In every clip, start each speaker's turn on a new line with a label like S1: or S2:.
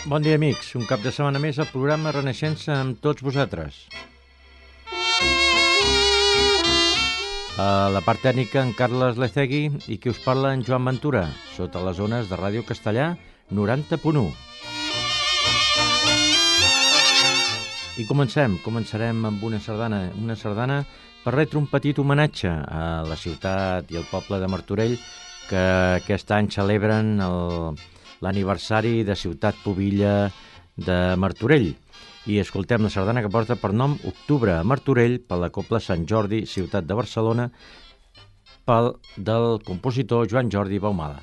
S1: Bon dia, amics. Un cap de setmana més al programa Renaixença amb tots vosaltres. A la part tècnica, en Carles Lecegui i qui us parla, en Joan Ventura, sota les ones de Ràdio Castellà 90.1. I començarem amb una sardana per retre un petit homenatge a la ciutat i al poble de Martorell, que aquest any celebren l'aniversari de Ciutat Pubilla de Martorell. I escoltem la sardana que porta per nom Octubre a Martorell per la Cobla Sant Jordi, Ciutat de Barcelona, del compositor Joan Jordi Baumala.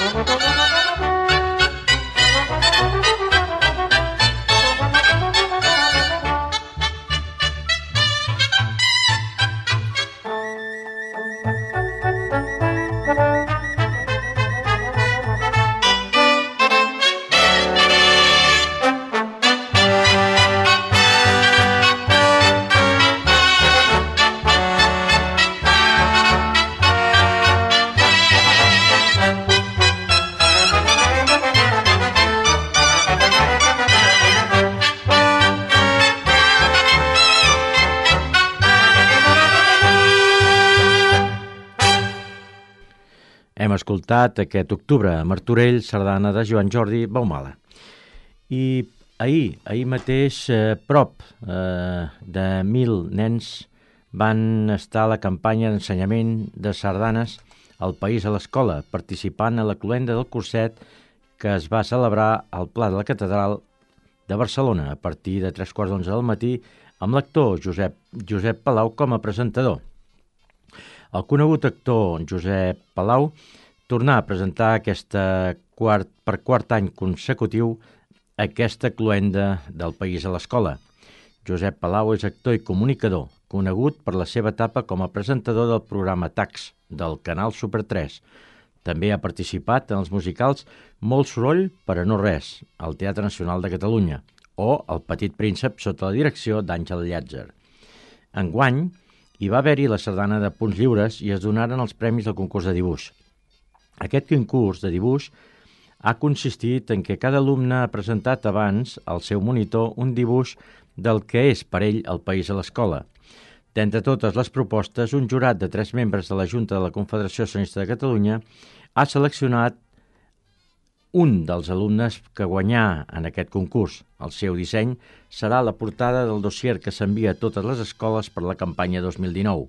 S1: Hem escoltat aquest octubre a Martorell, sardana de Joan Jordi Baumala. I ahir mateix, prop de 1.000 nens van estar a la campanya d'ensenyament de sardanes al País a l'Escola, participant a la cloenda del curset que es va celebrar al Pla de la Catedral de Barcelona a partir de 3:15 del matí amb l'actor Josep Palau com a presentador. El conegut actor Josep Palau tornà a presentar per quart any consecutiu aquesta cloenda del País a l'Escola. Josep Palau és actor i comunicador, conegut per la seva etapa com a presentador del programa Tax del canal Super 3. També ha participat en els musicals Molt soroll per a no res, al Teatre Nacional de Catalunya, o El petit príncep sota la direcció d'Àngel Llàtzer. Enguany, hi va haver-hi la sardana de punts lliures i es donaren els premis del concurs de dibuix. Aquest concurs de dibuix ha consistit en que cada alumne ha presentat abans al seu monitor un dibuix del que és per ell el País a l'Escola. D'entre totes les propostes, un jurat de 3 membres de la Junta de la Confederació Sionista de Catalunya ha seleccionat un dels alumnes que guanyà en aquest concurs. El seu disseny serà la portada del dossier que s'envia a totes les escoles per la campanya 2019.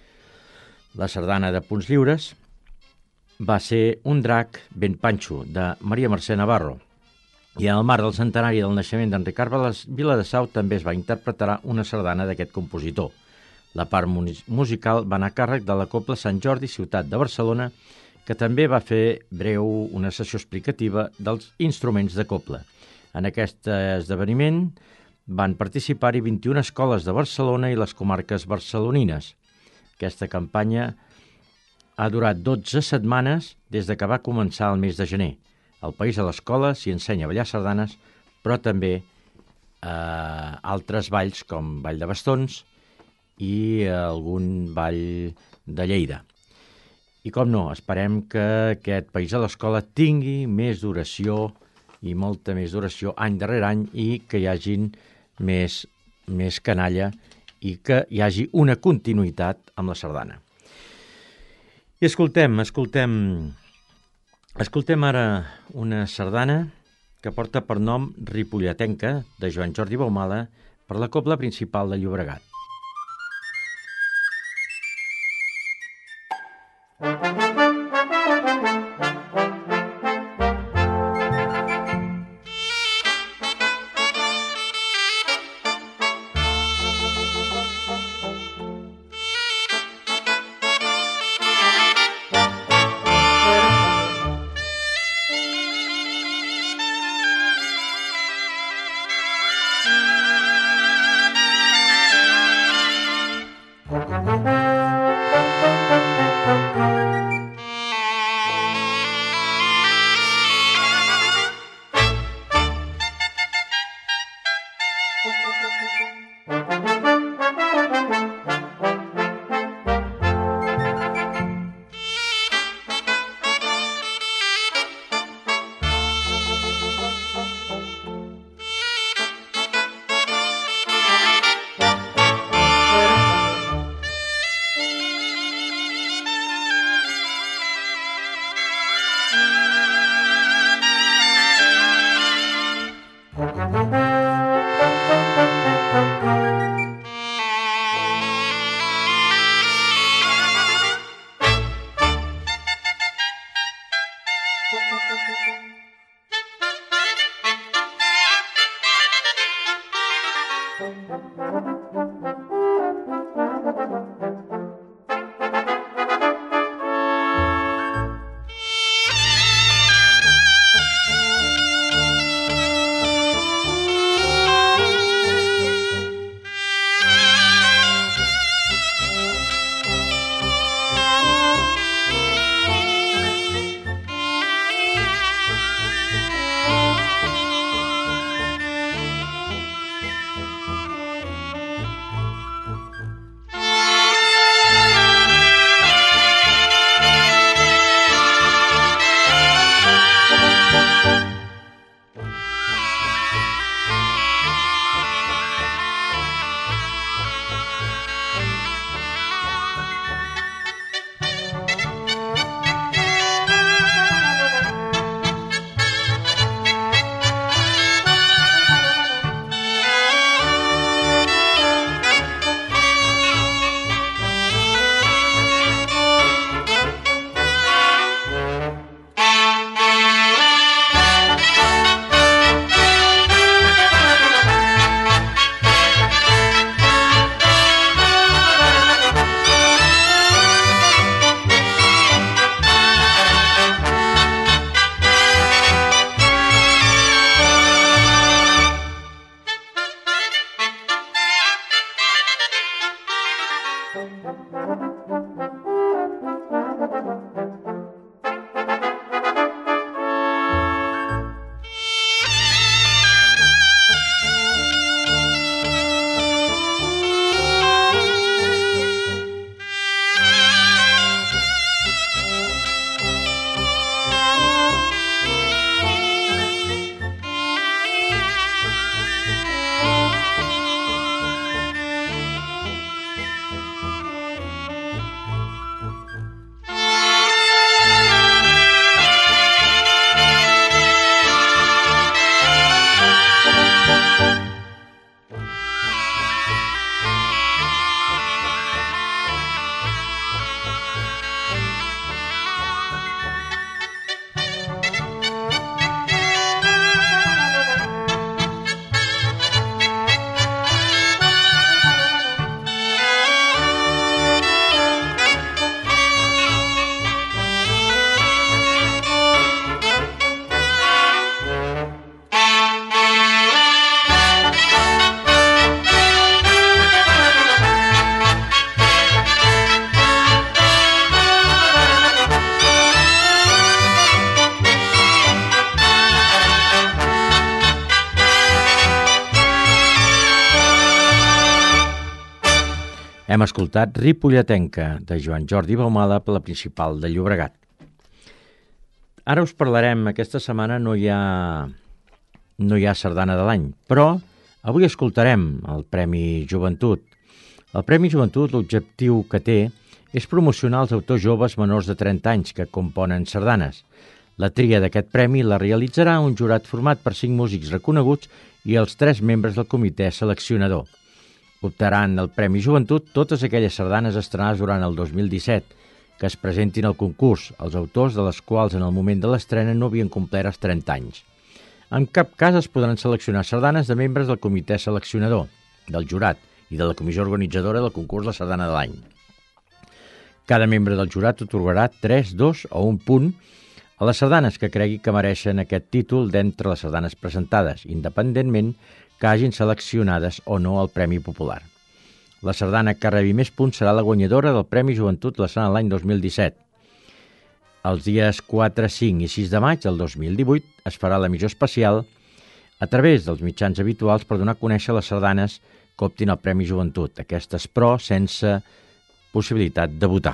S1: La sardana de punts lliures va ser Un drac ben panxo, de Maria Mercè Navarro. I en el marc del centenari del naixement d'Enric Viladasau també es va interpretar una sardana d'aquest compositor. La part musical va anar a càrrec de la Cobla Sant Jordi, ciutat de Barcelona, que també va fer breu una sessió explicativa dels instruments de cobla. En aquest esdeveniment van participar-hi 21 escoles de Barcelona i les comarques barcelonines. Aquesta campanya ha durat 12 setmanes des de que va començar el mes de gener. Al País a l'Escola s'hi ensenya a ballar sardanes, però també altres balls com Ball de Bastons i algun ball de Lleida. I com no, esperem que aquest País a l'Escola tingui més duració i molta més duració any darrere any i que hi hagin més canalla i que hi hagi una continuïtat amb la sardana. I escoltem ara una sardana que porta per nom Ripolletenca, de Joan Jordi Baumala, per la Cobla Principal de Llobregat. Hem escoltat Ripolletenca, de Joan Jordi Baumala, per la Principal de Llobregat. Ara us parlarem, aquesta setmana no hi ha sardana de l'any, però avui escoltarem el Premi Joventut. El Premi Joventut, l'objectiu que té és promocionar els autors joves menors de 30 anys que componen sardanes. La tria d'aquest premi la realitzarà un jurat format per 5 músics reconeguts i els 3 membres del comitè seleccionador. Optaran el Premi Joventut totes aquelles sardanes estrenades durant el 2017 que es presentin al concurs, els autors de les quals en el moment de l'estrena no havien complert els 30 anys. En cap cas es podran seleccionar sardanes de membres del comitè seleccionador, del jurat i de la comissió organitzadora del concurs de sardana de l'any. Cada membre del jurat atorgarà 3, 2 o 1 punt a les sardanes que cregui que mereixen aquest títol d'entre les sardanes presentades, independentment que hagin seleccionades o no al Premi Popular. La sardana que rebi més punts serà la guanyadora del Premi Joventut la sardana de l'any 2017. Els dies 4, 5 i 6 de maig del 2018 es farà l'emissió especial a través dels mitjans habituals per donar a conèixer les sardanes que optin el Premi Joventut, aquestes però sense possibilitat de votar.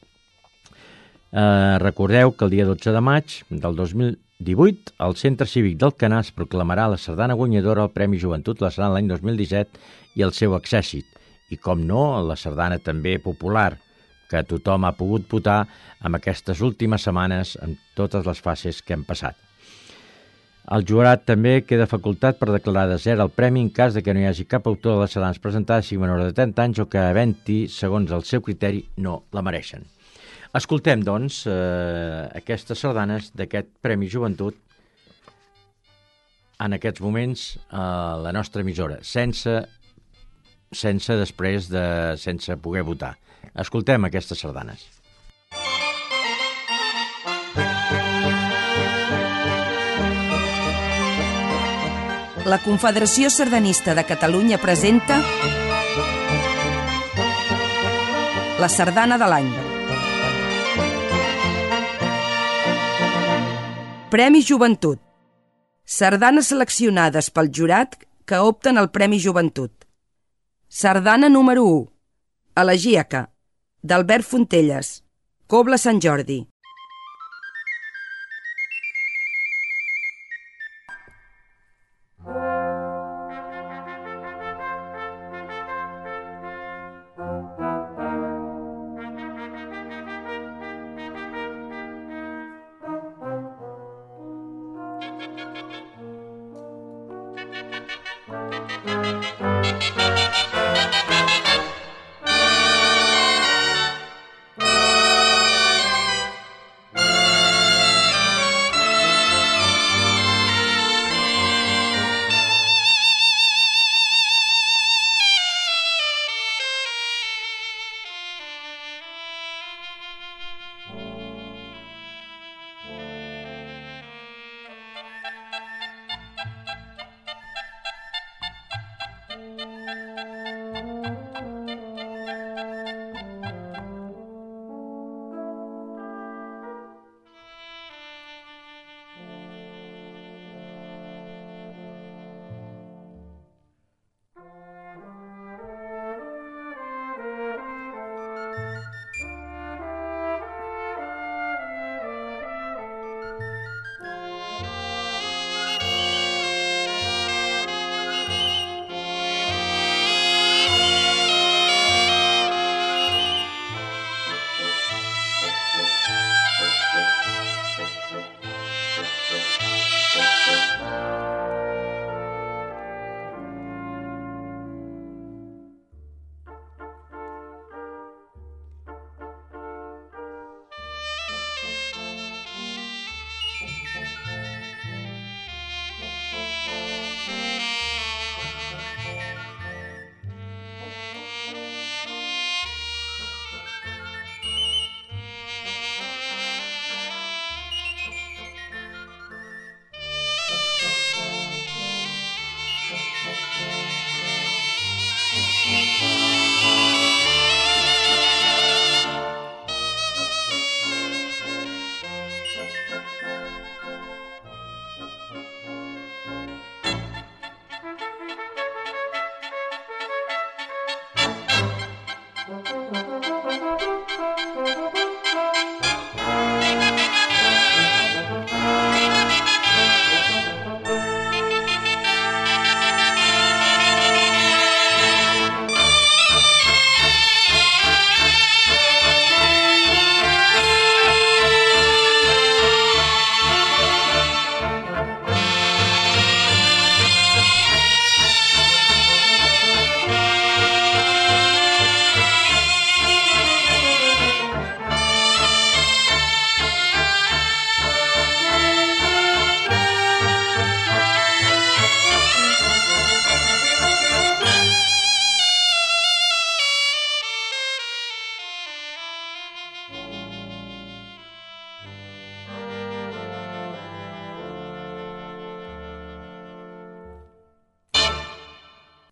S1: Recordeu que el dia 12 de maig del 2018 al Centre Cívic d'Alcanar es proclamarà la sardana guanyadora al Premi Joventut la sardana l'any 2017 i el seu accèssit. I, com no, la sardana també popular, que tothom ha pogut votar en aquestes últimes setmanes en totes les fases que hem passat. El jurat també queda facultat per declarar desert el premi en cas de que no hi hagi cap autor de les sardanes presentades sigui menor de 30 anys o que havent-hi, segons el seu criteri, no la mereixen. Escoltem, doncs, aquestes sardanes d'aquest Premi Joventut en aquests moments a la nostra emissora, sense poder votar. Escoltem aquestes sardanes.
S2: La Confederació Sardanista de Catalunya presenta la sardana de l'any. Premi Joventut. Sardanes seleccionades pel jurat que opten al Premi Joventut. Sardana número 1. Elegíaca, d'Albert Fontelles, Cobla Sant Jordi.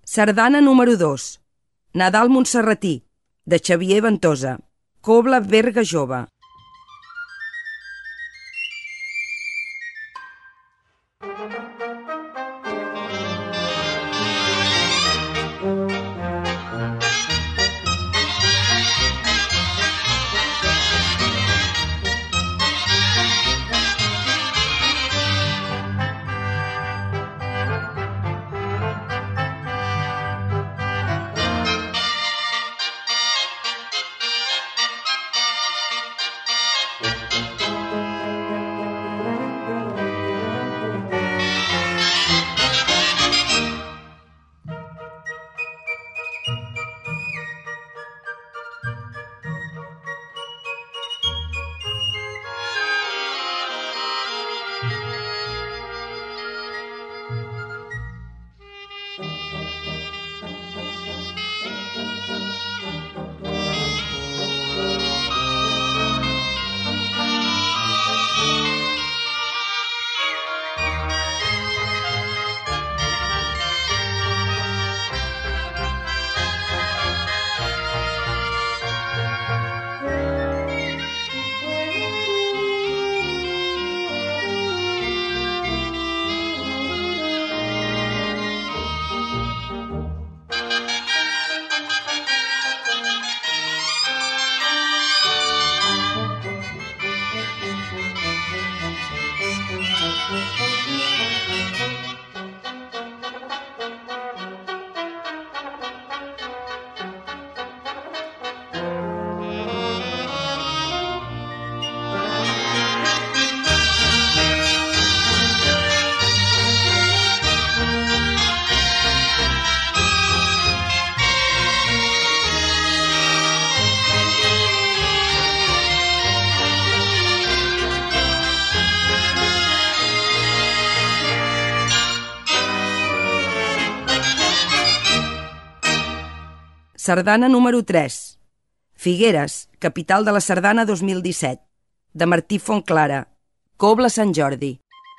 S2: Sardana número 2. Nadal Montserratí, de Xavier Ventosa. Cobla Berga Jove. Sardana número 3. Figueres, capital de la Sardana 2017, de Martí Fontclara. Cobla Sant Jordi.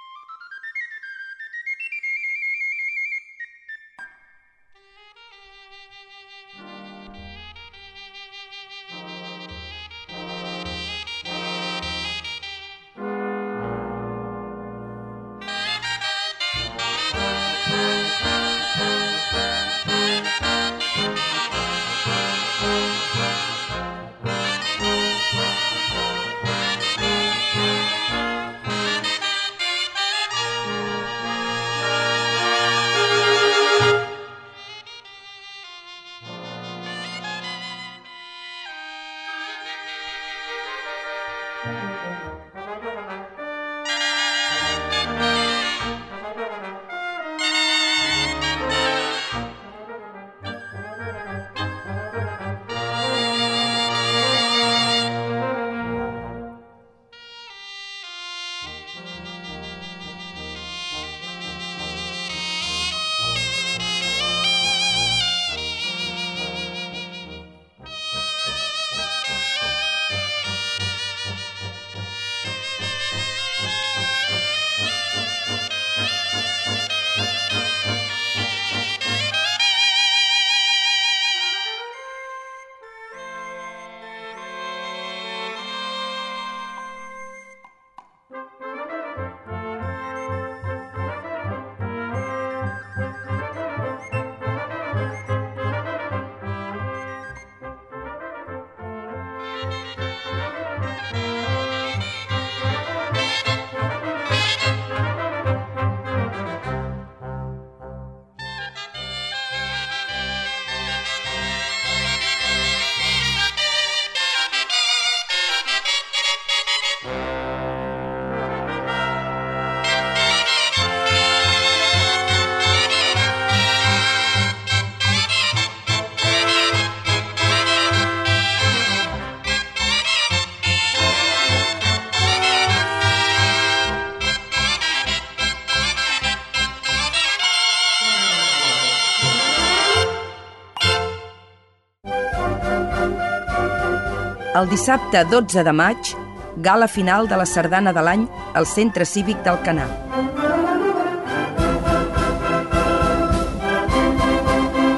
S2: El dissabte 12 de maig, gala final de la Sardana de l'any al Centre Cívic d'Alcanar.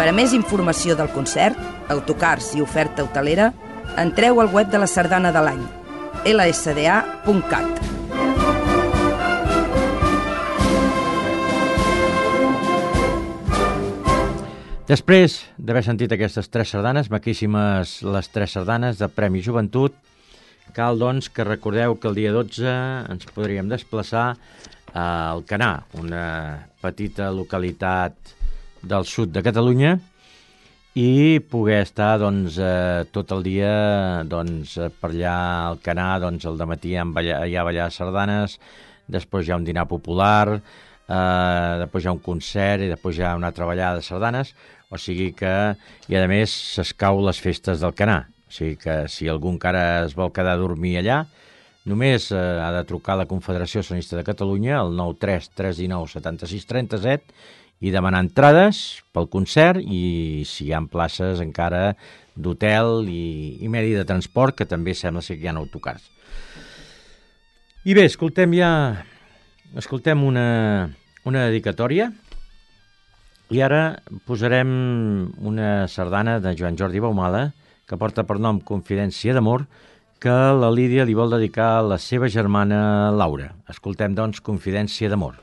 S2: Per a més informació del concert, autocars i oferta hotelera, entreu al web de la Sardana de l'Any, lsda.cat.
S1: Després d'haver sentit aquestes 3 sardanes, maquíssimes les 3 sardanes de Premi Joventut, cal, doncs, que recordeu que el dia 12 ens podríem desplaçar a Alcanar, una petita localitat del sud de Catalunya, i poder estar, doncs, tot el dia, doncs, per allà a Alcanar, doncs, al dematí allà a ballar sardanes, després hi ha un dinar popular, després hi ha un concert i després hi ha una altra ballada de sardanes, o sigui que, i a més s'escau les festes d'Alcanar, o sigui que si algú encara es vol quedar a dormir allà, només ha de trucar a la Confederació Sonista de Catalunya al 93 319 76 37 i demanar entrades pel concert, i si hi ha places encara d'hotel i medi de transport, que també sembla ser que hi ha autocars. I bé, escoltem una dedicatòria, i ara posarem una sardana de Joan Jordi Baumala que porta per nom Confidència d'amor, que la Lídia li vol dedicar a la seva germana Laura. Escoltem, doncs, Confidència d'amor.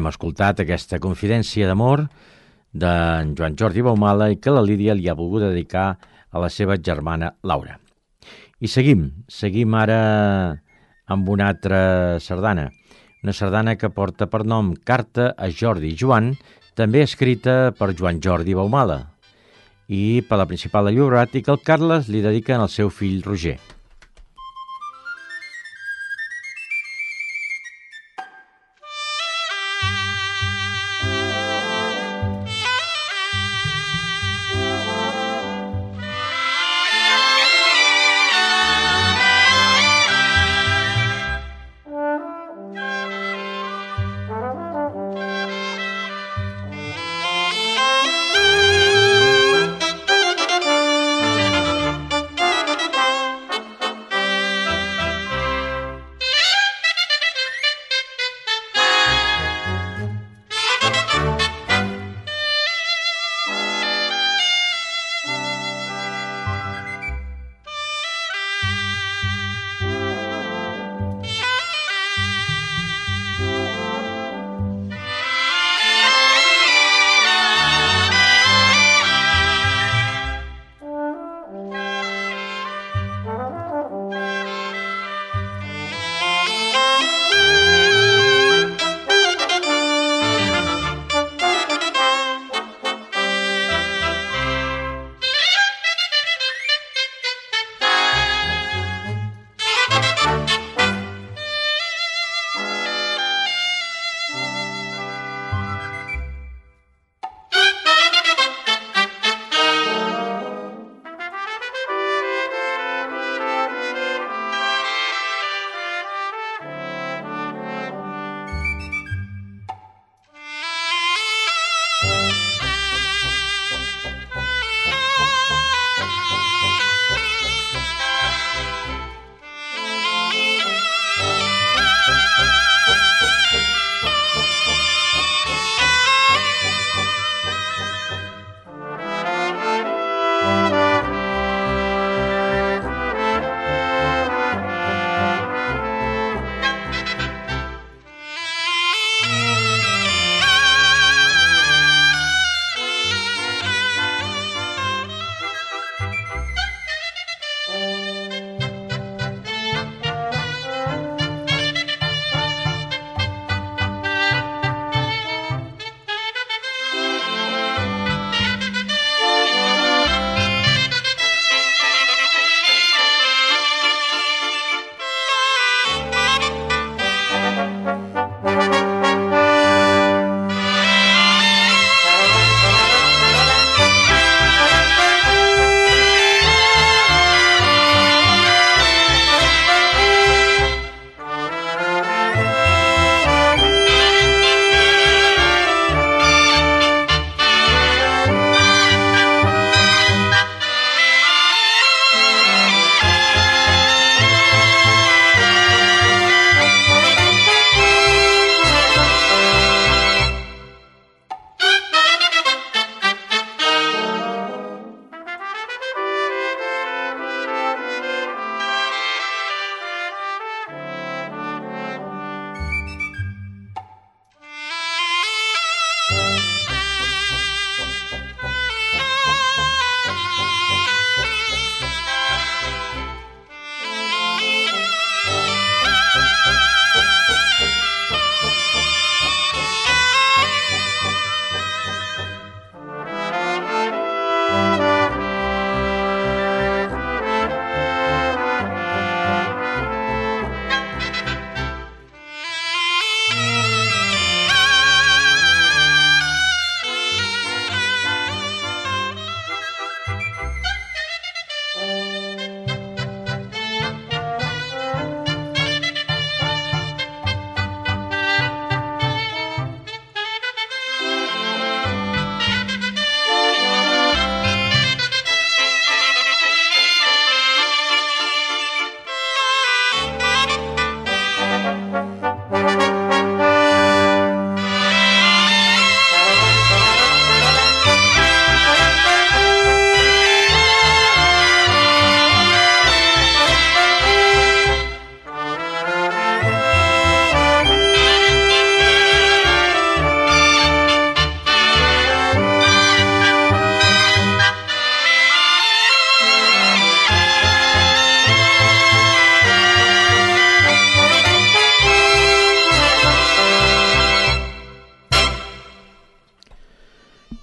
S1: escoltat aquesta confidència d'amor d'en Joan Jordi Baumala i que la Lídia li ha volgut dedicar a la seva germana Laura. I seguim ara amb una altra sardana, una sardana que porta per nom Carta a Jordi i Joan, també escrita per Joan Jordi Baumala i per la Principal de Llobregat i que el Carles li dedica al seu fill Roger.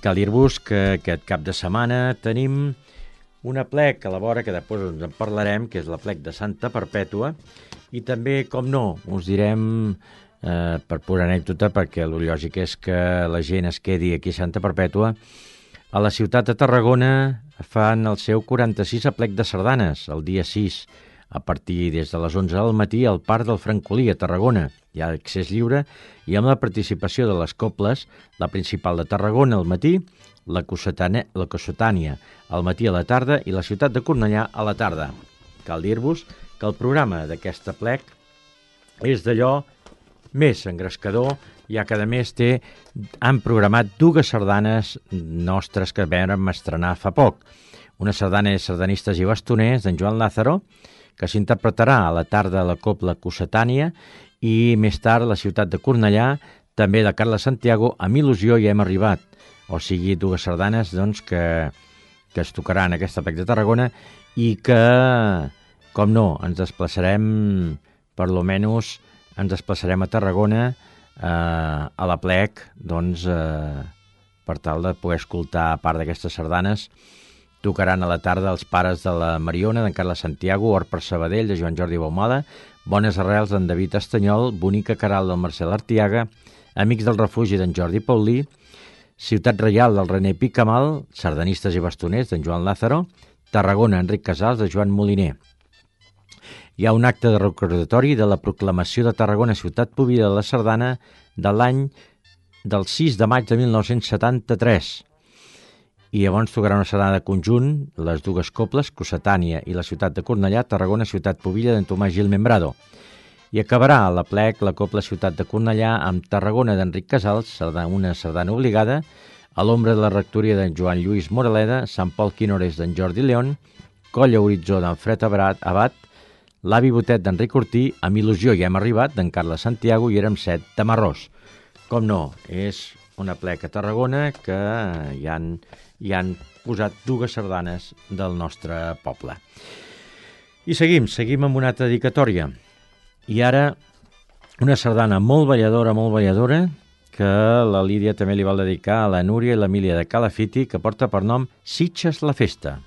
S1: Cal dir-vos que aquest cap de setmana tenim un aplec a la vora, que després ens en parlarem, que és l'aplec de Santa Perpètua, i també, com no, us direm, per pura anècdota, perquè el lògic és que la gent es quedi aquí a Santa Perpètua, a la ciutat de Tarragona fan el seu 46 aplec de sardanes, el dia 6, a partir des de les 11 del matí al Parc del Francolí, a Tarragona. Hi ha accés lliure i amb la participació de les cobles, la principal de Tarragona al matí, la Cossetània al matí a la tarda i la ciutat de Cornellà a la tarda. Cal dir-vos que el programa d'aquest aplec és d'allò més engrescador, ja que a més han programat 2 sardanes nostres que vam estrenar fa poc. Una sardana de sardanistes i bastoners d'en Joan Lázaro, que s'interpretarà a la tarda a la cobla Cossetània, i més tard a la ciutat de Cornellà, també de Carles Santiago, amb il·lusió ja hem arribat. O sigui, 2 sardanes doncs, que es tocaran en aquest aplec de Tarragona i que, com no, ens desplaçarem, per lo menys, ens desplaçarem a Tarragona a l'aplec, doncs, per tal de poder escoltar a part d'aquestes sardanes. Tocaran a la tarda els pares de la Mariona, d'en Carles Santiago, Hort per Sabadell, de Joan Jordi Baumada, Bones Arrels d'en David Estanyol, Bonica Caral del Marcel Artiaga, Amics del Refugi d'en Jordi Paulí, Ciutat Reial del René Picamal, Sardanistes i Bastoners d'en Joan Lázaro, Tarragona, Enric Casals, de Joan Moliner. Hi ha un acte de recordatori de la proclamació de Tarragona Ciutat Pública de la Sardana de l'any del 6 de maig de 1973. I llavors tocarà una sardana de conjunt, les 2 cobles, Cossetània i la ciutat de Cornellà, Tarragona, ciutat pubilla d'en Tomàs Gil Membrado. I acabarà a l'aplec la cobla ciutat de Cornellà amb Tarragona d'Enric Casals, una sardana obligada, a l'ombra de la rectoria d'en Joan Lluís Moraleda, Sant Pol Quinores d'en Jordi León, Colla Horitzó d'en Fred Abat, l'Avi Botet d'Enric Ortí, amb il·lusió ja hem arribat, d'en Carles Santiago, i érem 7 de Marrós. Com no, és un aplec a Tarragona que hi han posat 2 sardanes del nostre poble. I seguim amb una altra dedicatòria. I ara una sardana molt balladora, que la Lídia també li va dedicar a la Núria i l'Emília de Calafiti, que porta per nom Sitges la Festa.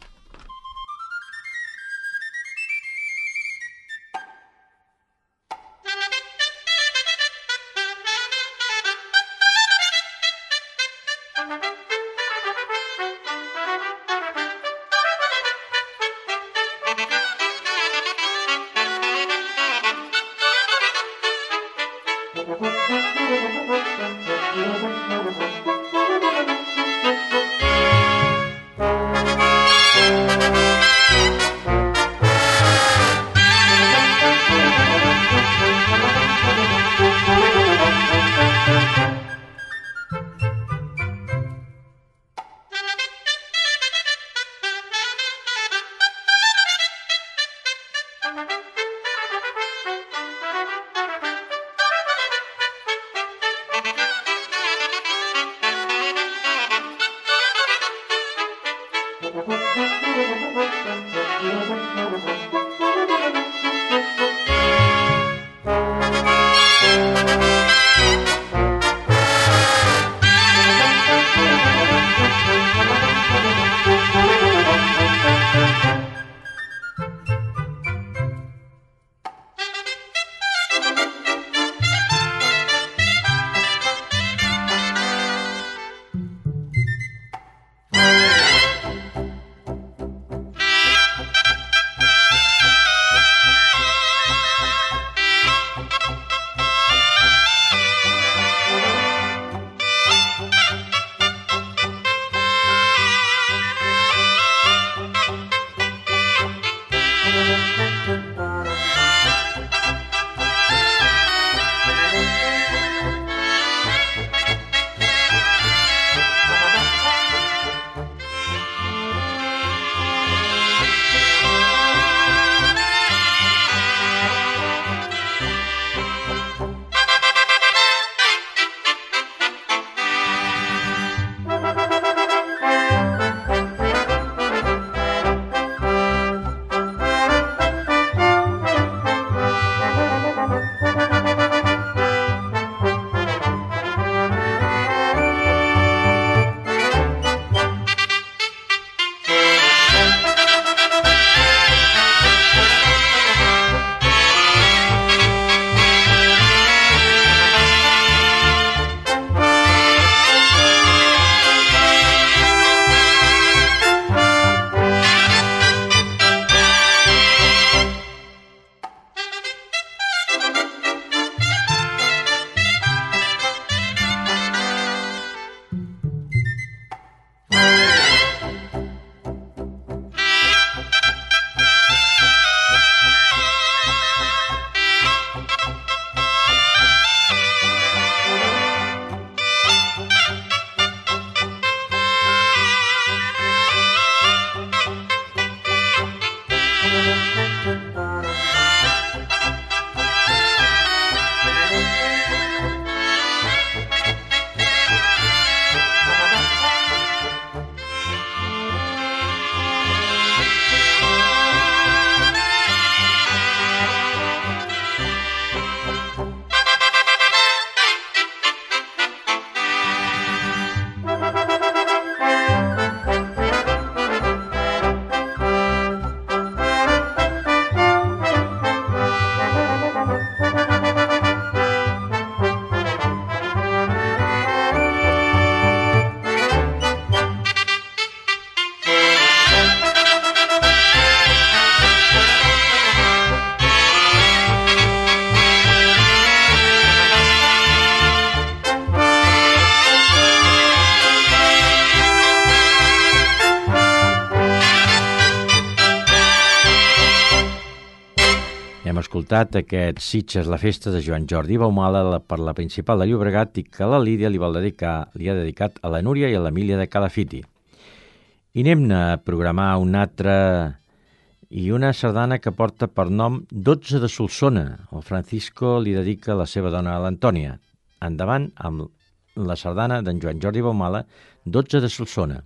S1: hem escoltat aquest Sitges, la festa de Joan Jordi Baumala per la Principal de Llobregat i que la Lídia li ha dedicat a la Núria i a l'Emília de Calafiti. I anem a programar una altra i una sardana que porta per nom 12 de Solsona. El Francisco li dedica a la seva dona, l'Antònia. Endavant amb la sardana d'en Joan Jordi Baumala, 12 de Solsona.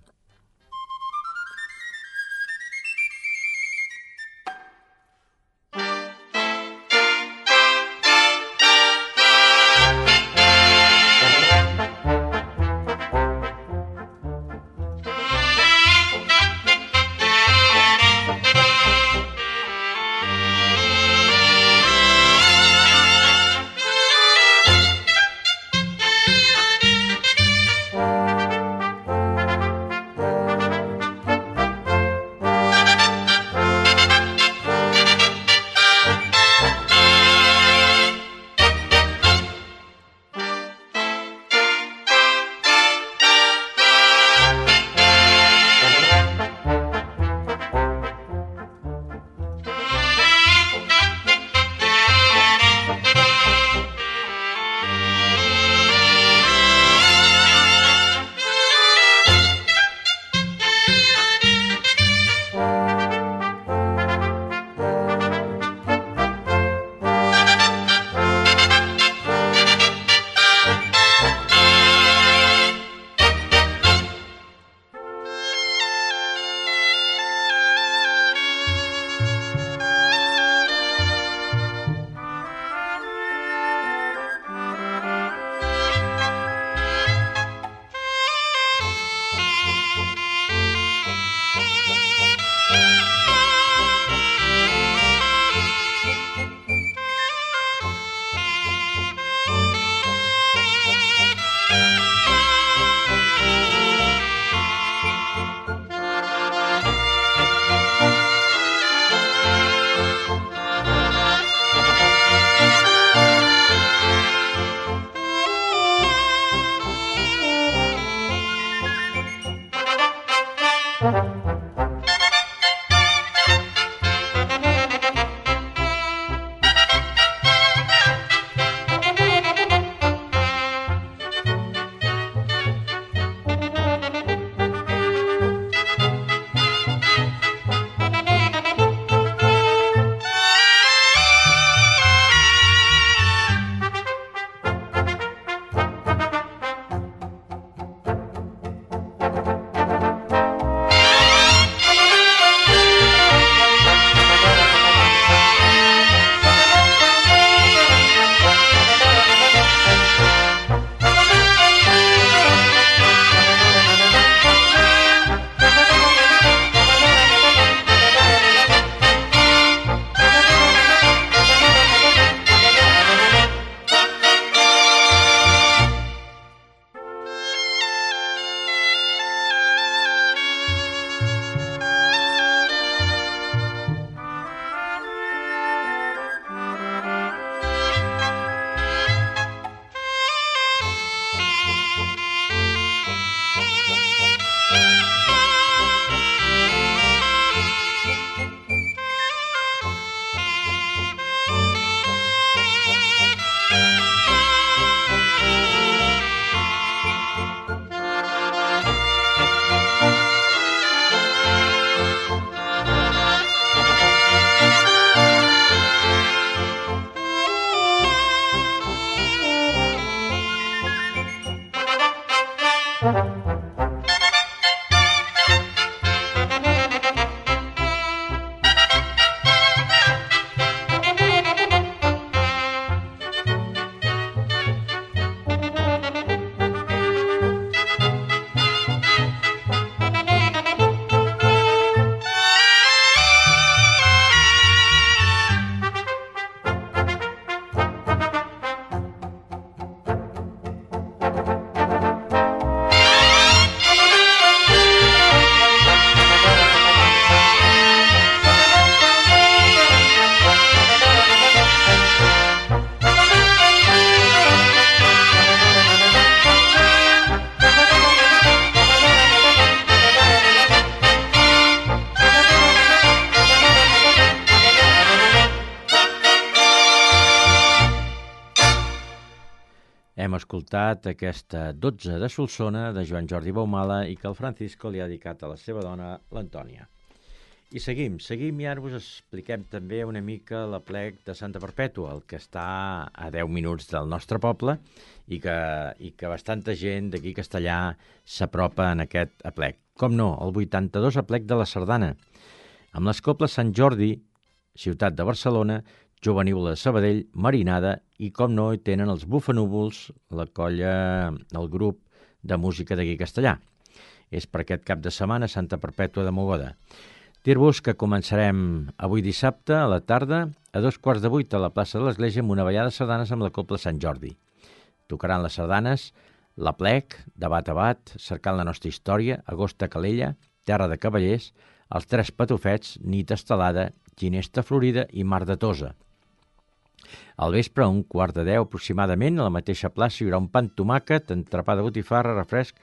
S1: escoltat aquesta 12 de Solsona de Joan Jordi Baumala i que el Francisco li ha dedicat a la seva dona, l'Antònia. I seguim i ara us expliquem també una mica l'aplec de Santa Perpètua, el que està a 10 minuts del nostre poble i que bastanta gent d'aquí Castellà s'apropa en aquest aplec. Com no, el 82 aplec de la Sardana, amb les cobles Sant Jordi, Ciutat de Barcelona, Jovenívola de Sabadell, Marinada i, com no, hi tenen els Bufanúvols, la colla, el grup de música d'aquí Castellà. És per aquest cap de setmana Santa Perpètua de Mogoda. Dir-vos que començarem avui dissabte a la tarda a 7:15 a la plaça de l'Església amb una ballada de sardanes amb la Cobla Sant Jordi. Tocaran les sardanes, l'aplec, de bat a bat, cercant la nostra història, Agost a Calella, Terra de Cavallers, els Tres Patufets, Nit Estelada, Ginesta Florida i Mar de Tosa. Al vespre, a 9:45 aproximadament, a la mateixa plaça hi haurà un pa amb tomàquet, entrepà de botifarra, refresc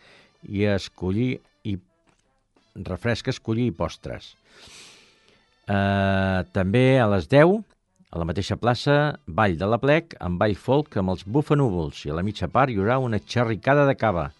S1: i postres. També a les 10, a la mateixa plaça, ball de l'aplec amb ball folk amb els Bufanúvols i a la mitja part hi haurà una xerricada de cava.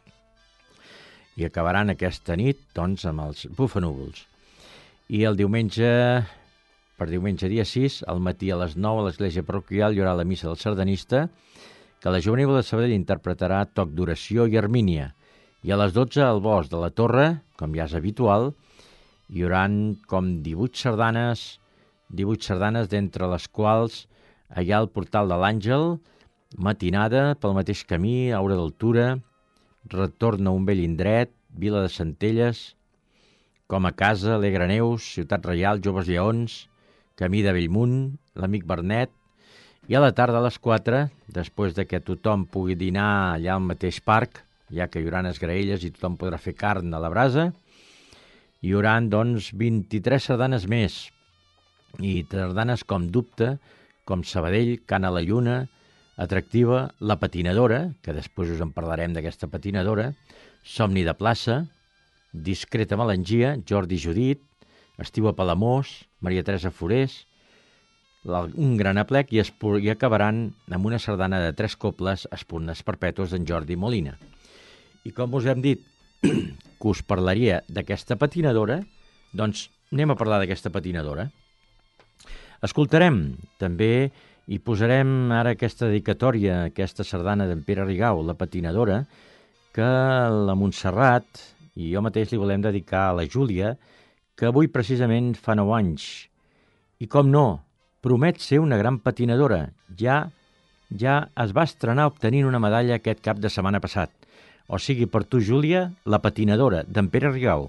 S1: I acabaran aquesta nit, doncs, amb els Bufanúvols. I el diumenge, per diumenge dia 6, al matí a les 9 a l'església parroquial hi haurà la missa del sardanista, que la Jovenívola de Sabadell interpretarà Toc d'Oració i Hermínia. I a les 12 al Bosc de la Torre, com ja és habitual, hi haurà com 18 sardanes d'entre les quals hi ha el Portal de l'Àngel, Matinada, pel mateix camí, Aura d'Altura, Retorn a un vell indret, Vila de Centelles, Com a casa, Alegre Neus, Ciutat Reial, Joves Lleons, Camí de Bellmunt, l'Amic Bernet, i a la tarda a les 4, després de que tothom pugui dinar allà al mateix parc, ja que hi haurà esgraelles i tothom podrà fer carn a la brasa, hi haurà, doncs, 23 sardanes més, i sardanes com Dubte, com Sabadell, Cant a la Lluna, Atractiva, La Patinadora, que després us en parlarem d'aquesta patinadora, Somni de plaça, Discreta melangia, Jordi Judit, Estiu a Palamós, Maria Teresa Forés, un gran aplec i acabaran amb una sardana de 3 cobles, Espunes perpètues d'en Jordi Molina. I com us hem dit que us parlaria d'aquesta patinadora, doncs anem a parlar d'aquesta patinadora. Escoltarem també i posarem ara aquesta dedicatòria, aquesta sardana d'en Pere Rigau, La Patinadora, que la Montserrat i jo mateix li volem dedicar a la Júlia, que avui precisament fa 9 anys. I com no, promet ser una gran patinadora. Ja es va estrenar obtenint una medalla aquest cap de setmana passat. O sigui, per tu, Júlia, La Patinadora, d'en Pere Rigau.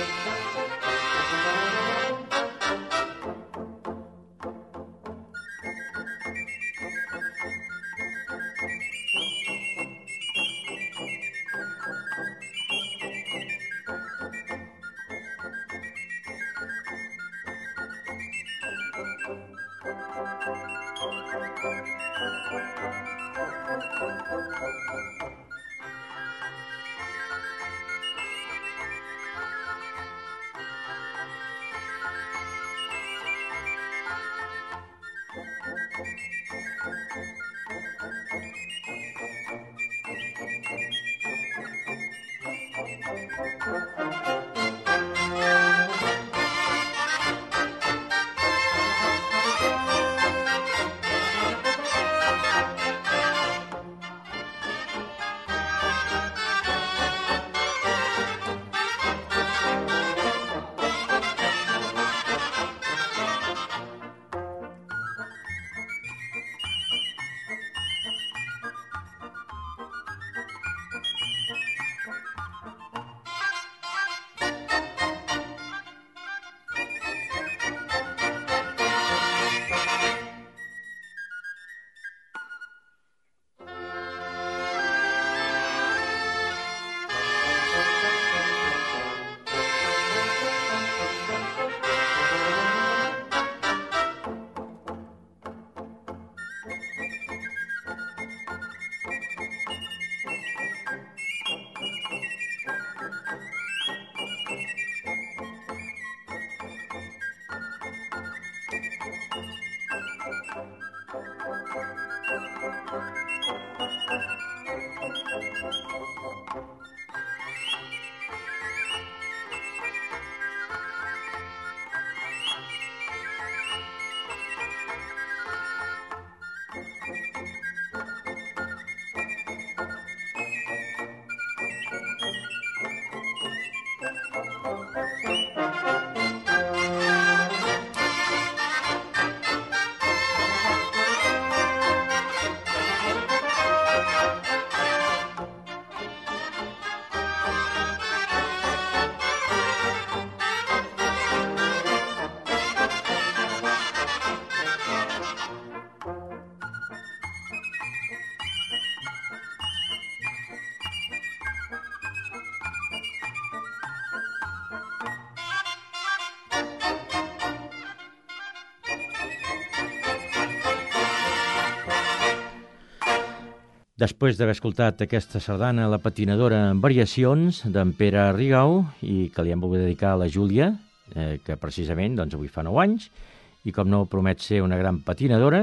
S1: Després d'haver escoltat aquesta sardana, La patinadora en variacions, d'en Pere Rigau, i que li hem volgut dedicar a la Júlia, que precisament avui fa 9 anys, i com no promet ser una gran patinadora,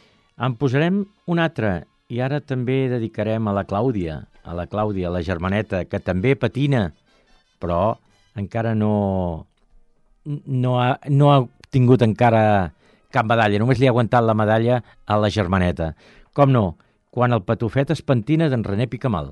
S1: en posarem una altra, i ara també dedicarem a la Clàudia, la germaneta, que també patina, però encara no ha obtingut encara cap medalla, només li ha aguantat la medalla a la germaneta. Com no? Quan el patufet es pentina d'en René Picamal.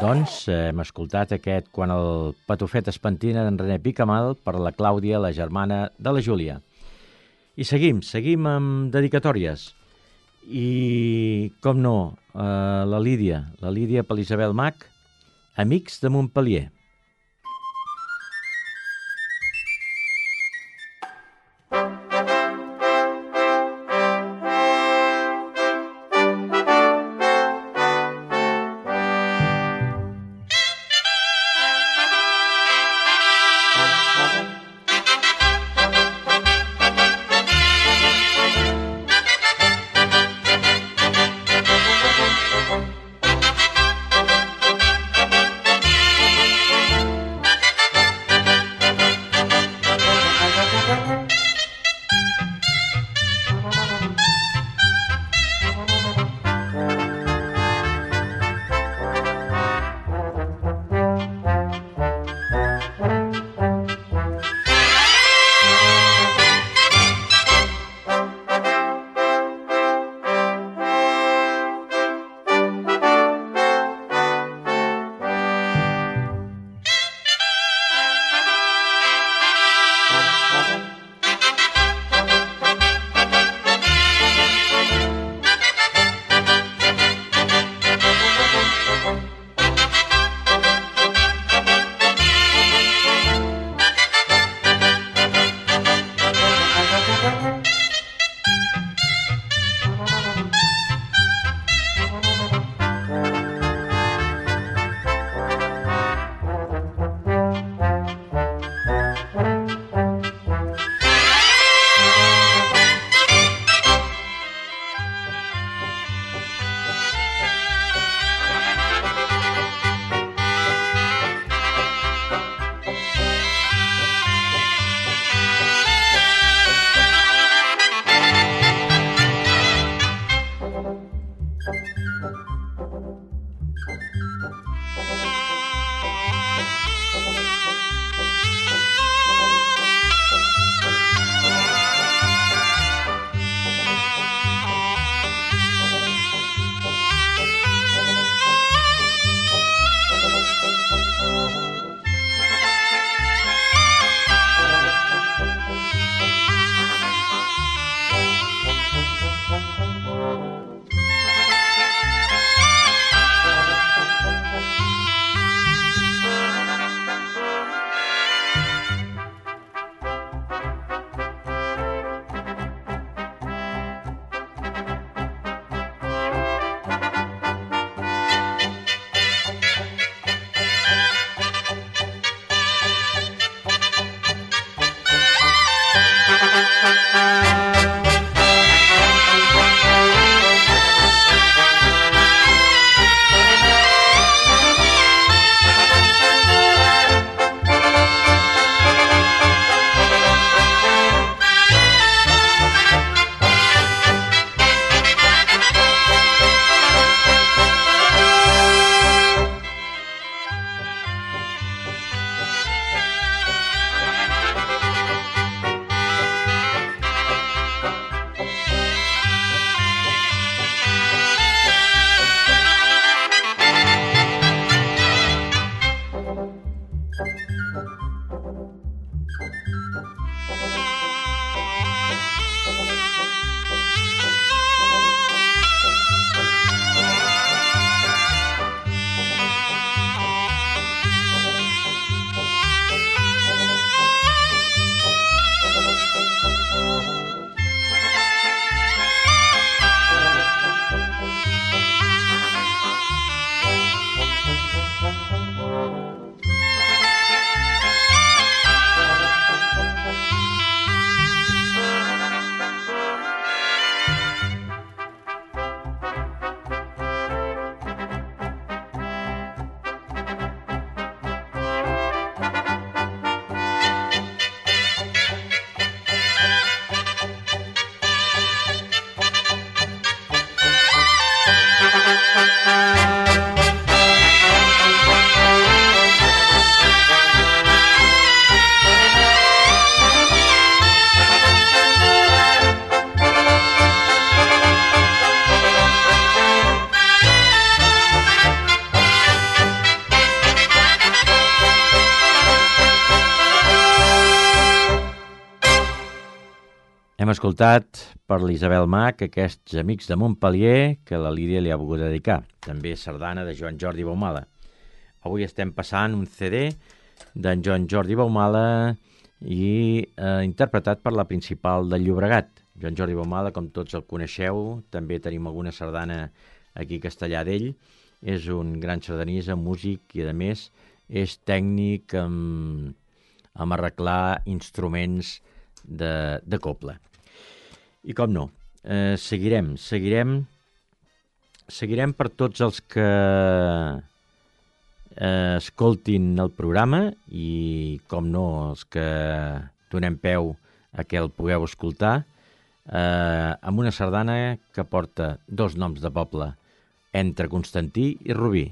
S1: Doncs hem escoltat aquest Quan el patufet es pentina d'en René Picamal per la Clàudia, la germana de la Júlia. I seguim amb dedicatòries. I, com no, la Lídia per l'Isabel Mach, Amics de Montpellier. Hem escoltat per l'Isabel Mach aquests amics de Montpellier que la Lídia li ha volgut dedicar. També sardana de Joan Jordi Baumala. Avui estem passant un CD d'en Joan Jordi Baumala i interpretat per la Principal del Llobregat. Joan Jordi Baumala, com tots el coneixeu, també tenim alguna sardana aquí a Castellà d'ell. És un gran sardanista, músic i, a més, és tècnic amb arreglar instruments de cobla. I com no, seguirem per tots els que escoltin el programa i, com no, els que donem peu a que el pugueu escoltar, amb una sardana que porta dos noms de poble, entre Constantí i Rubí.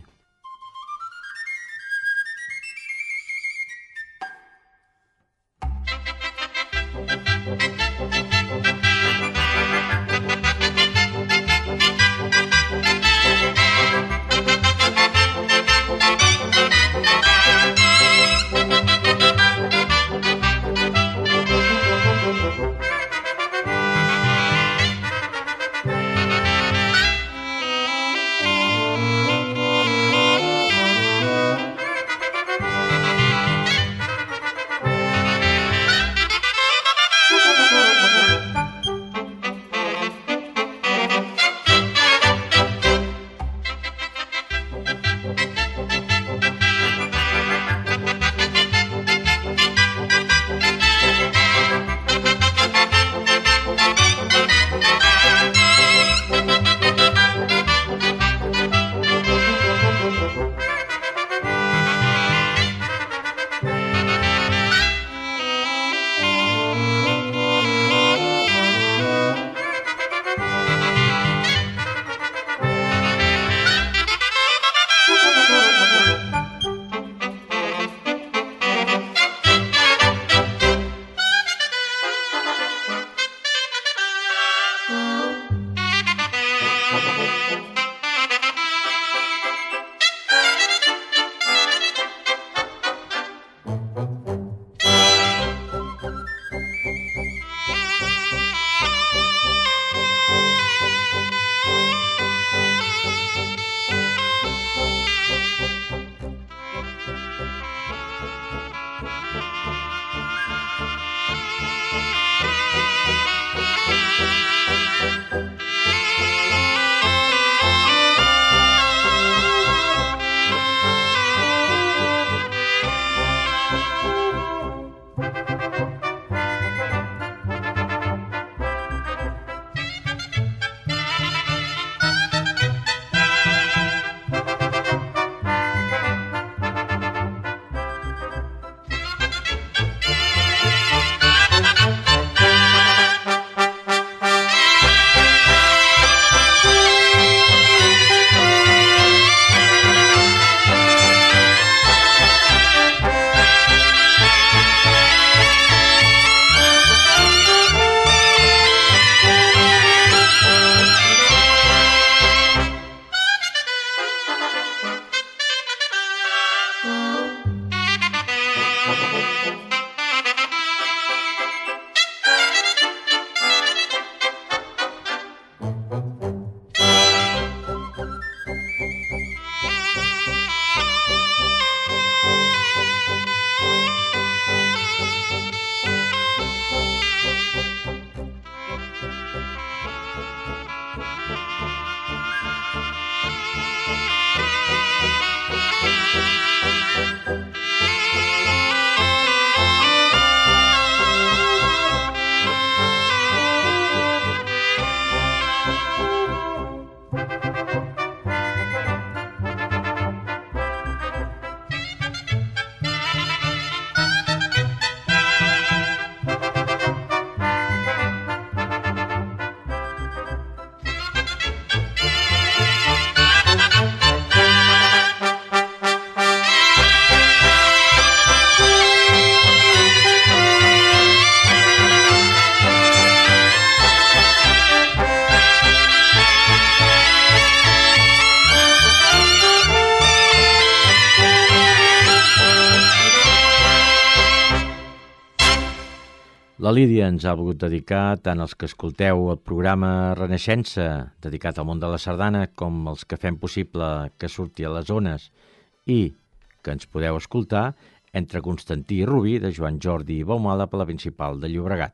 S1: La Lídia ens ha volgut dedicar tant els que escolteu el programa Renaixença, dedicat al món de la sardana, com els que fem possible que surti a les zones i que ens podeu escoltar entre Constantí i Rubí, de Joan Jordi i Baumala, per la principal de Llobregat.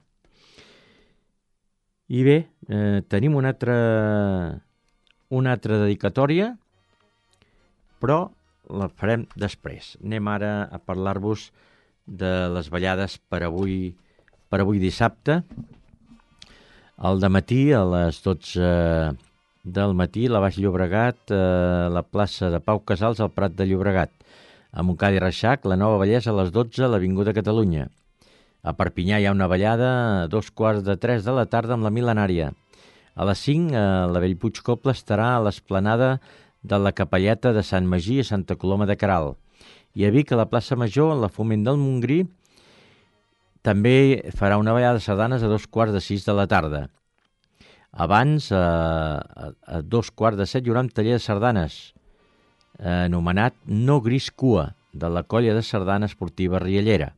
S1: I bé, tenim una altra dedicatòria, però la farem després. Anem ara a parlar-vos de les ballades per avui dissabte. Al dematí, a les 12 del matí, la Baix Llobregat, la plaça de Pau Casals, al Prat de Llobregat. A Montcada i Reixac, la Nova Bellesa, a les 12, a l'Avinguda Catalunya. A Perpinyà hi ha una ballada a 2:15 de la tarda amb la Mil·lenària. A les 5, la Bellpuig Cobla estarà a l'esplanada de la Capelleta de Sant Magí a Santa Coloma de Queralt. I a Vic, a la plaça Major, la Foment del Montgrí, també farà una ballada de sardanes a 5:15 de la tarda. Abans, a 7:15, hi haurà un taller de sardanes anomenat No Gris Cua, de la colla de sardana esportiva Riallera.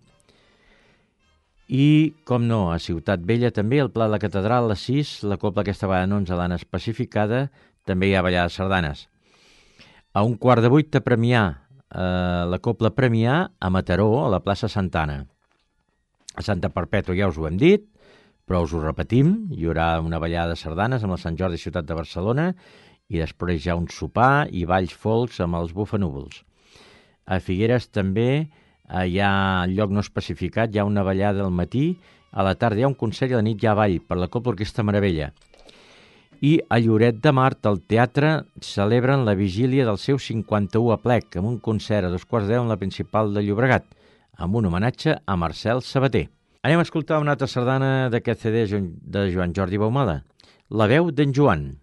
S1: I, com no, a Ciutat Vella també, al Pla de la Catedral, a les 6, la cobla aquesta vegada no ens l'han especificada, també hi ha ballada de sardanes. A 7:15 a Premià, la cobla Premià, a Mataró, a la plaça Santana. A Santa Perpètua ja us ho hem dit, però us ho repetim, hi haurà una ballada de sardanes amb la Sant Jordi Ciutat de Barcelona i després ja un sopar i balls folcs amb els bufanúvols. A Figueres també hi ha lloc no especificat, hi ha una ballada al matí, a la tarda hi ha un concert i a la nit hi ha ball per la Cobla Orquestra Meravella. I a Lloret de Mar, al teatre, celebren la vigília del seu 51 aplec, amb un concert a 2:10 en la principal de Llobregat, amb un homenatge a Marcel Sabater. Anem a escoltar una altra sardana d'aquest CD de Joan Jordi Baumala, La veu d'en Joan.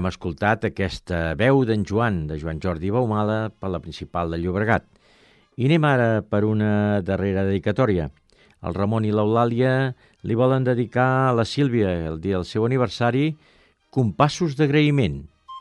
S1: Hem escoltat aquesta veu d'en Joan, de Joan Jordi Baumala, per la Principal de Llobregat. I anem ara per una darrera dedicatòria. El Ramon i l'Eulàlia li volen dedicar a la Sílvia, el dia del seu aniversari, Compassos d'agraïment.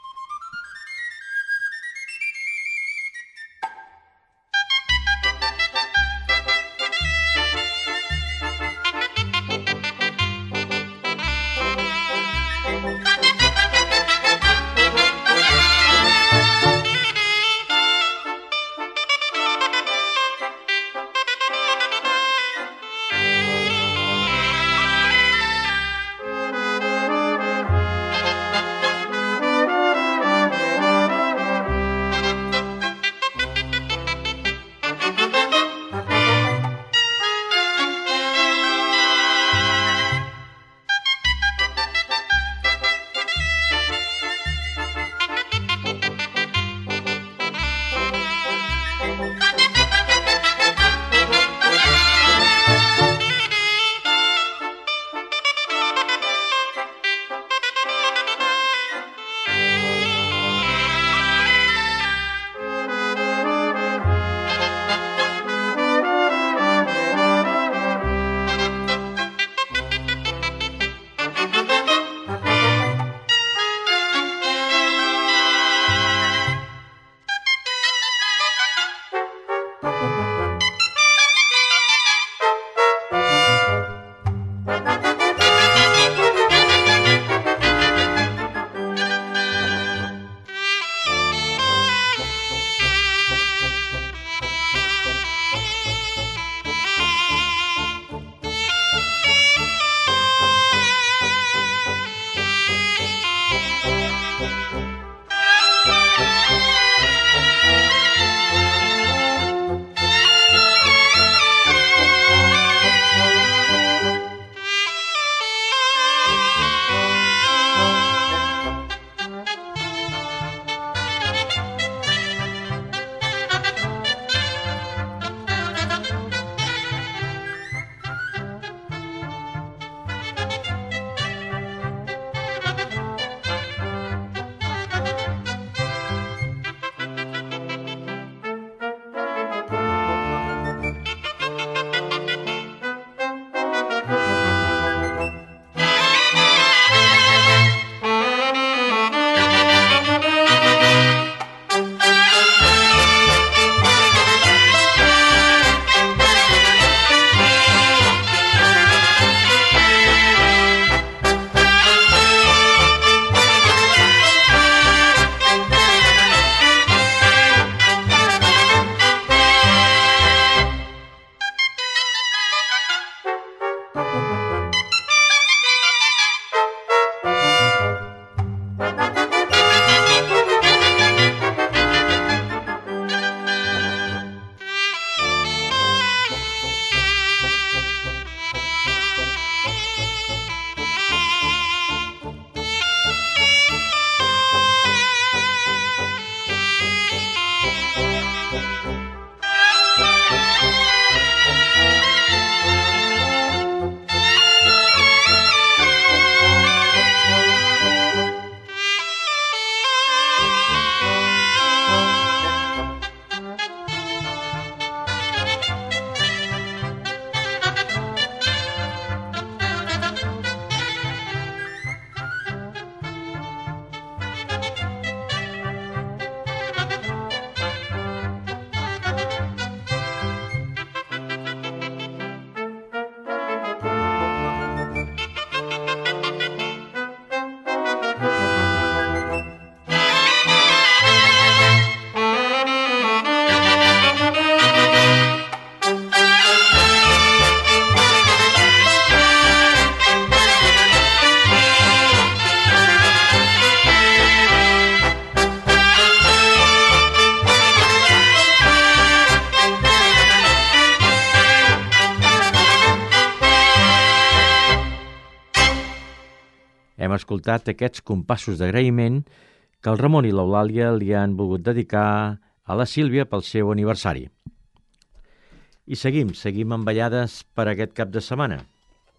S1: Hem escoltat aquests compassos d'agraïment que el Ramon i l'Eulàlia li han volgut dedicar a la Sílvia pel seu aniversari. I seguim amb ballades per aquest cap de setmana.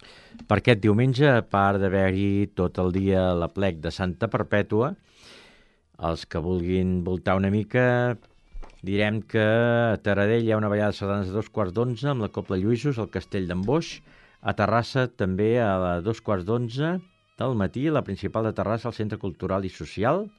S1: Per aquest diumenge, a part d'haver-hi tot el dia l'aplec de Santa Perpètua, els que vulguin voltar una mica, direm que a Taradell hi ha una ballada de sardanes a 2:15 amb la Cobla Lluïsos al Castell d'en Boix. A Terrassa també a 2:15 del matí, la principal de Terrassa, al Centre Cultural i Social.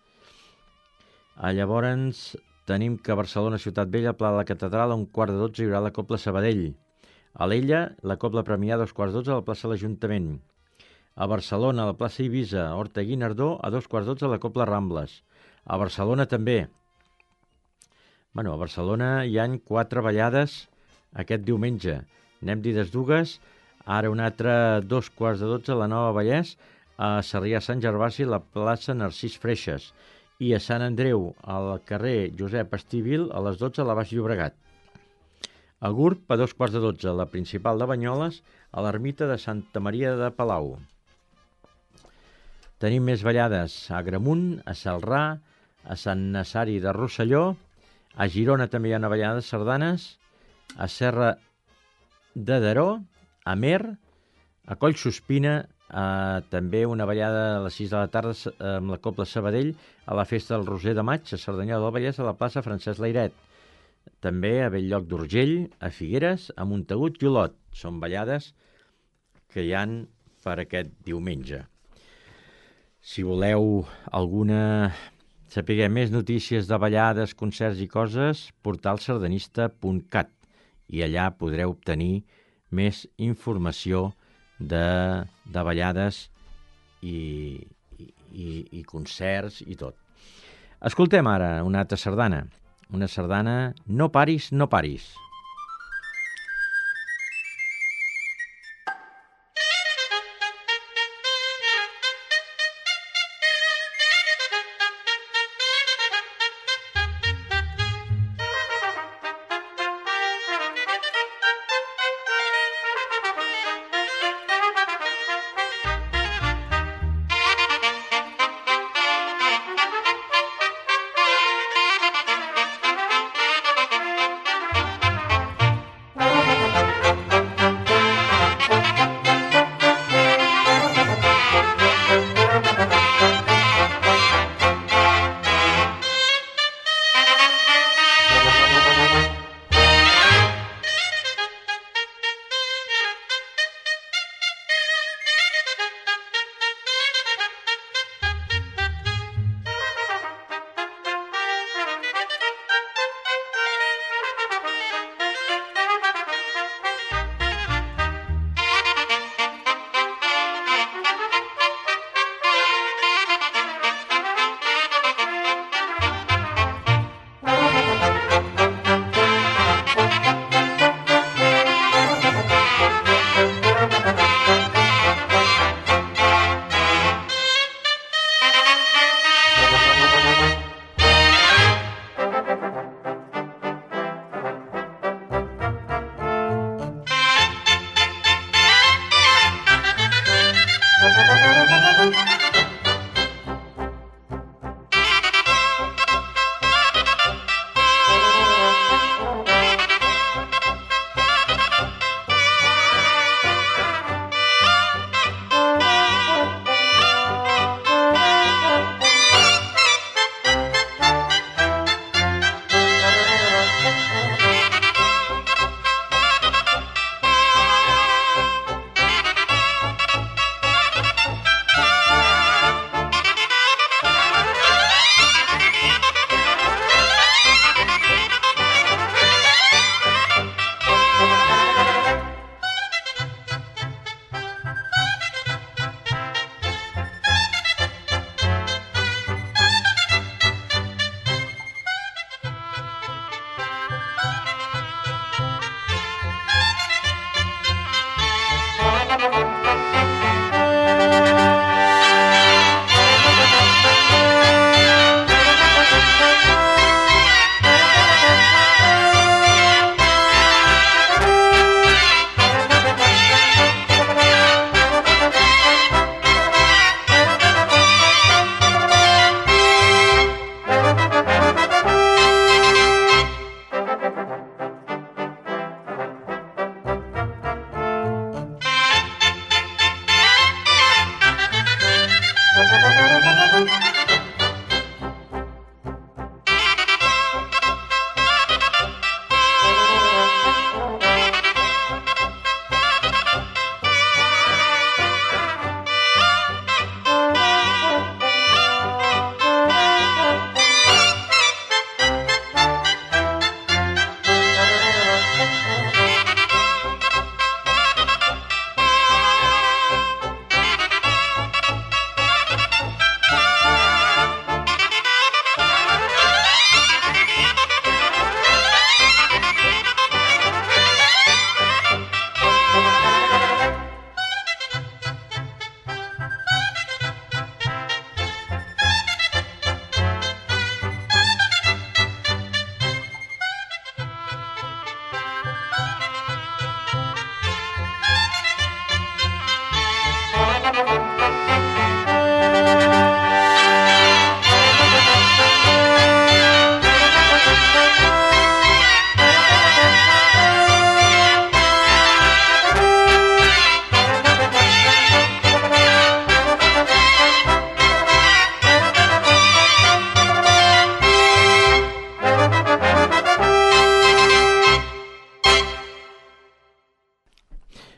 S1: Llavors tenim que a Barcelona, Ciutat Vella, al Pla de la Catedral, a 11:45 hi haurà la Cobla Sabadell. A l'Ella, la Cobla Premià a 2:12 a la plaça de l'Ajuntament. A Barcelona, a la plaça Eivissa, Horta Guinardó, a 2:12 a la Cobla Rambles. A Barcelona també. A Barcelona hi han 4 ballades aquest diumenge. N'hem dit dues, ara una altra a 2:15 a la Nova Vallès, a Sarrià Sant Gervasi, a la plaça Narcís Freixes, i a Sant Andreu, al carrer Josep Estivil, a les 12 a la Baix Llobregat. A Gurb, a 2:15 a la principal de Banyoles, a l'ermita de Santa Maria de Palau. Tenim més ballades a Agramunt, a Celrà, a Sant Nassari de Rosselló. A Girona també hi ha una ballada de sardanes, a Serra de Daró, a Mer, a Collsospina, també una ballada a les 6 de la tarda amb la Cobla Sabadell, a la Festa del Roser de Maig, a Cerdanyola del Vallès, a la plaça Francesc Layret. També a Belllloc d'Urgell, a Figueres, a Montagut i Olot. Són ballades que hi han per aquest diumenge. Si voleu saber més notícies de ballades, concerts i coses, portalsardanista.cat, i allà podreu obtenir més informació de ballades i concerts i tot. Escoltem ara una altra sardana, No paris, no paris.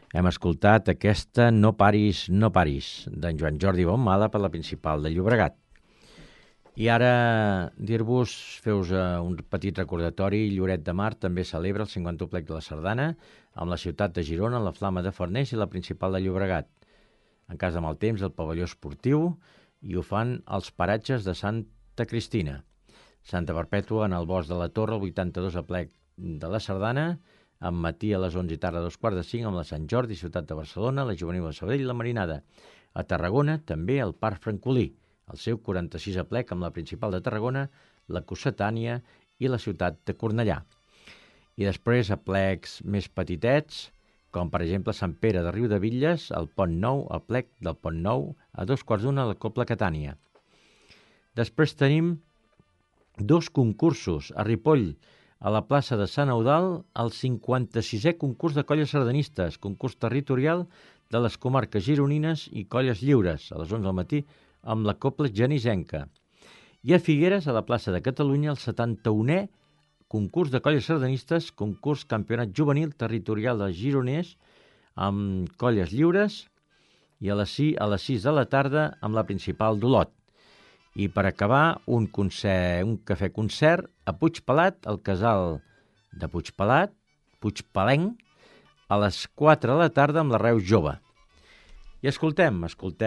S1: Hem escoltat aquesta No paris, no paris, d'en Joan Jordi Bonmala per la Principal de Llobregat. I ara dir-vos, feu-vos un petit recordatori, Lloret de Mar també celebra el 50è plec de la Sardana amb la ciutat de Girona, la Flama de Farners i la Principal de Llobregat. En cas de mal temps, el pavelló esportiu, i ho fan als paratges de Santa Cristina. Santa Perpètua, en el Bosc de la Torre, el 82è plec de la Sardana, amb matí a les 11 i tarda a 2:45 amb la Sant Jordi, Ciutat de Barcelona, la Juvenil de Sabadell i la Marinada. A Tarragona, també el Parc Francolí, el seu 46è plec amb la Principal de Tarragona, la Cossetània i la ciutat de Cornellà. I després a plecs més petitets, com per exemple Sant Pere de Riudebitlles, el Pont Nou, el plec del Pont Nou, a 2:15 a la Cobla Catània. Després tenim 2 concursos a Ripoll, a la plaça de Sant Eudald, el 56è concurs de colles sardanistes, concurs territorial de les comarques gironines i colles lliures, a les 11 del matí, amb la Cobla Genisenca. I a Figueres, a la plaça de Catalunya, el 71è concurs de colles sardanistes, concurs campionat juvenil territorial de gironès, amb colles lliures, i a les 6 de la tarda amb la Principal d'Olot. I per acabar, un cafè-concert a Puigpelat, al casal de Puigpelat, Puigpelenc, a les 4 de la tarda amb la Reus Jove. I escoltem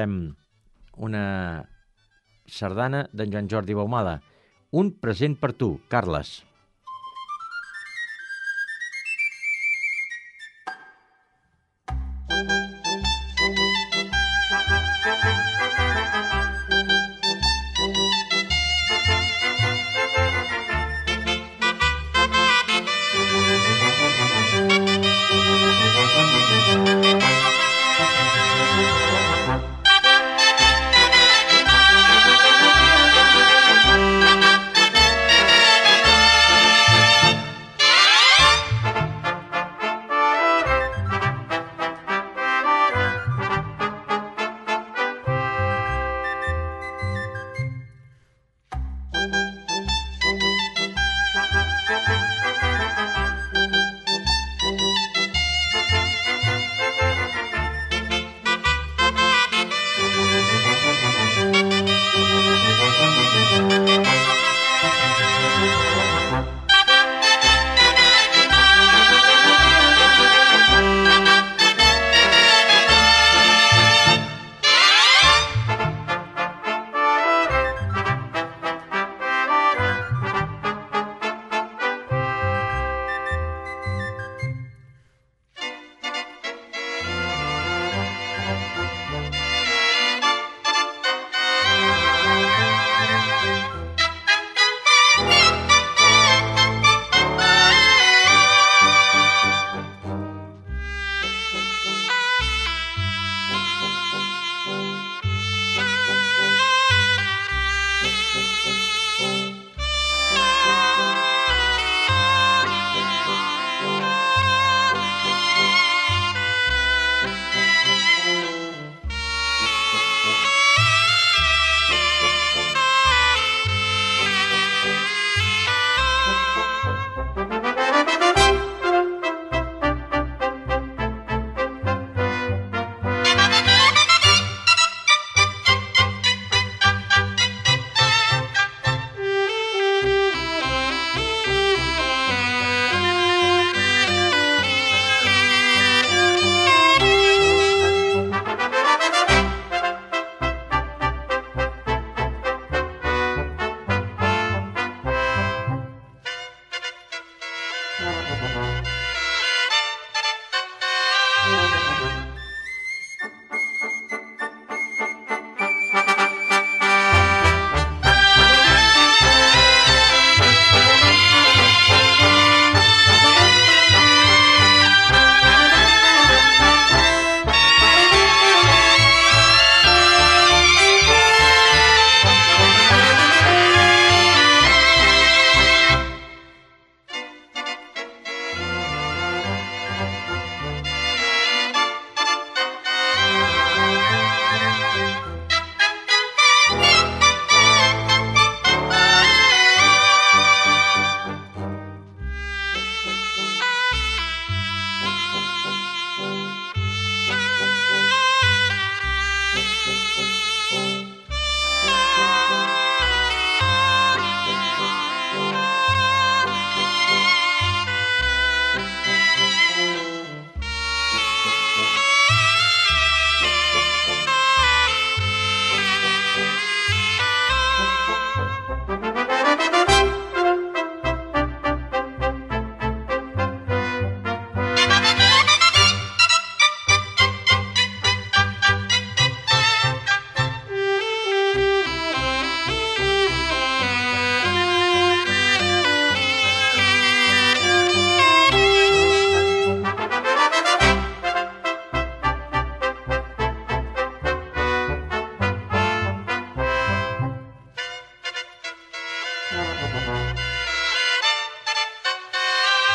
S1: una sardana d'en Joan Jordi Bonmala, Un present per tu, Carles.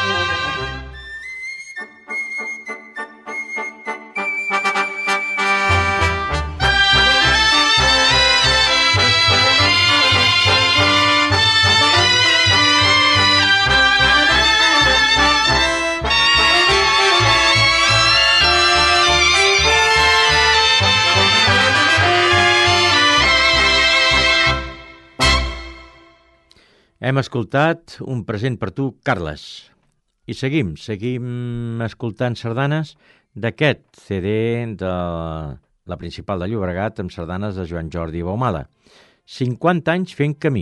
S1: Hem escoltat Un present per tu, Carles. I seguim escoltant sardanes d'aquest CD de la Principal de Llobregat amb sardanes de Joan Jordi Baumala. 50 anys fent camí.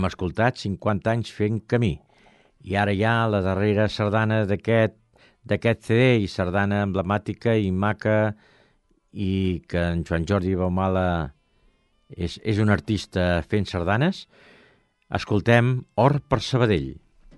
S1: hem escoltat 50 anys fent camí. I ara ja la darrera sardana d'aquest CD, i sardana emblemàtica i maca, i que en Joan Jordi Baumala és un artista fent sardanes. Escoltem Or per Sabadell.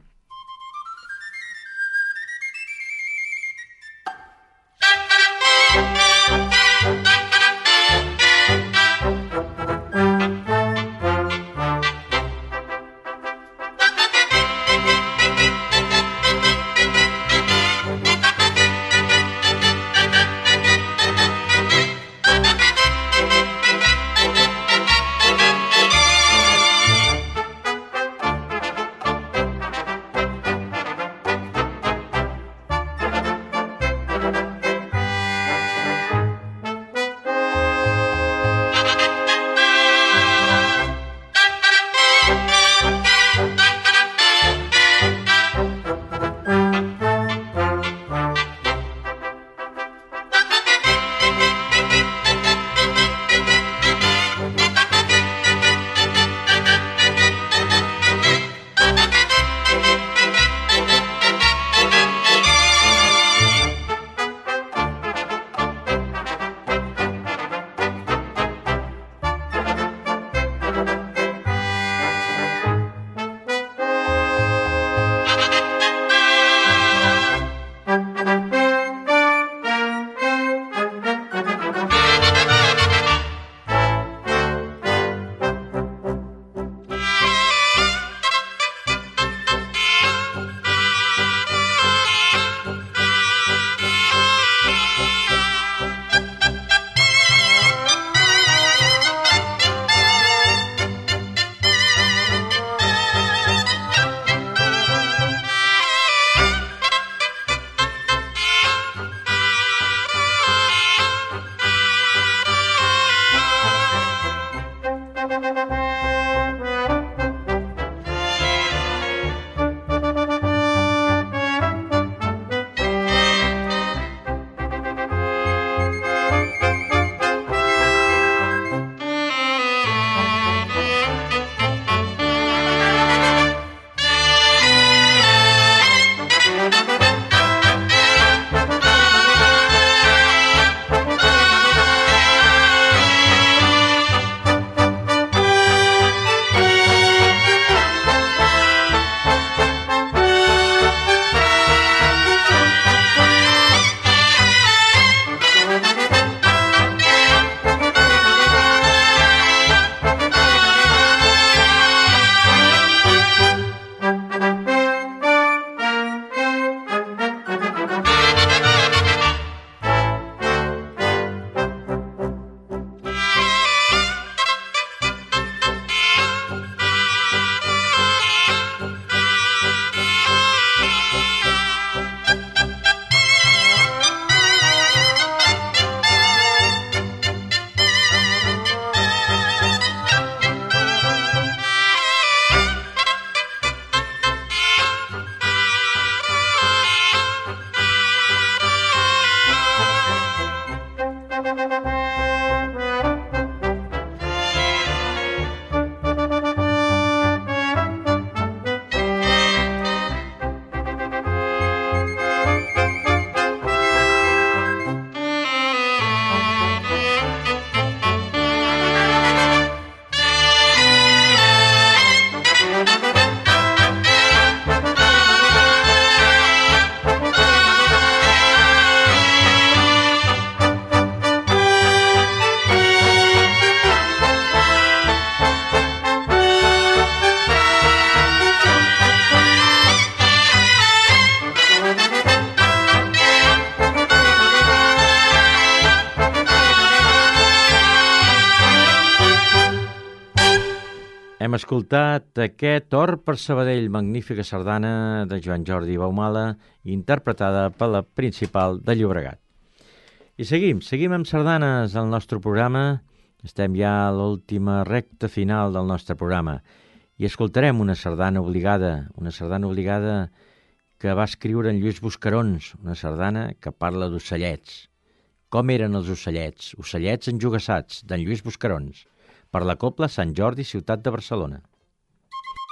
S1: Hem escoltat aquest Or per Sabadell, magnífica sardana de Joan Jordi Baumala, interpretada per la Principal de Llobregat. I seguim amb sardanes al nostre programa. Estem ja a l'última recta final del nostre programa i escoltarem una sardana obligada que va escriure en Lluís Buscarons, una sardana que parla d'ocellets. Com eren els ocellets? Ocellets enjogassats, d'en Lluís Buscarons, per la Cobla Sant Jordi, ciutat de Barcelona.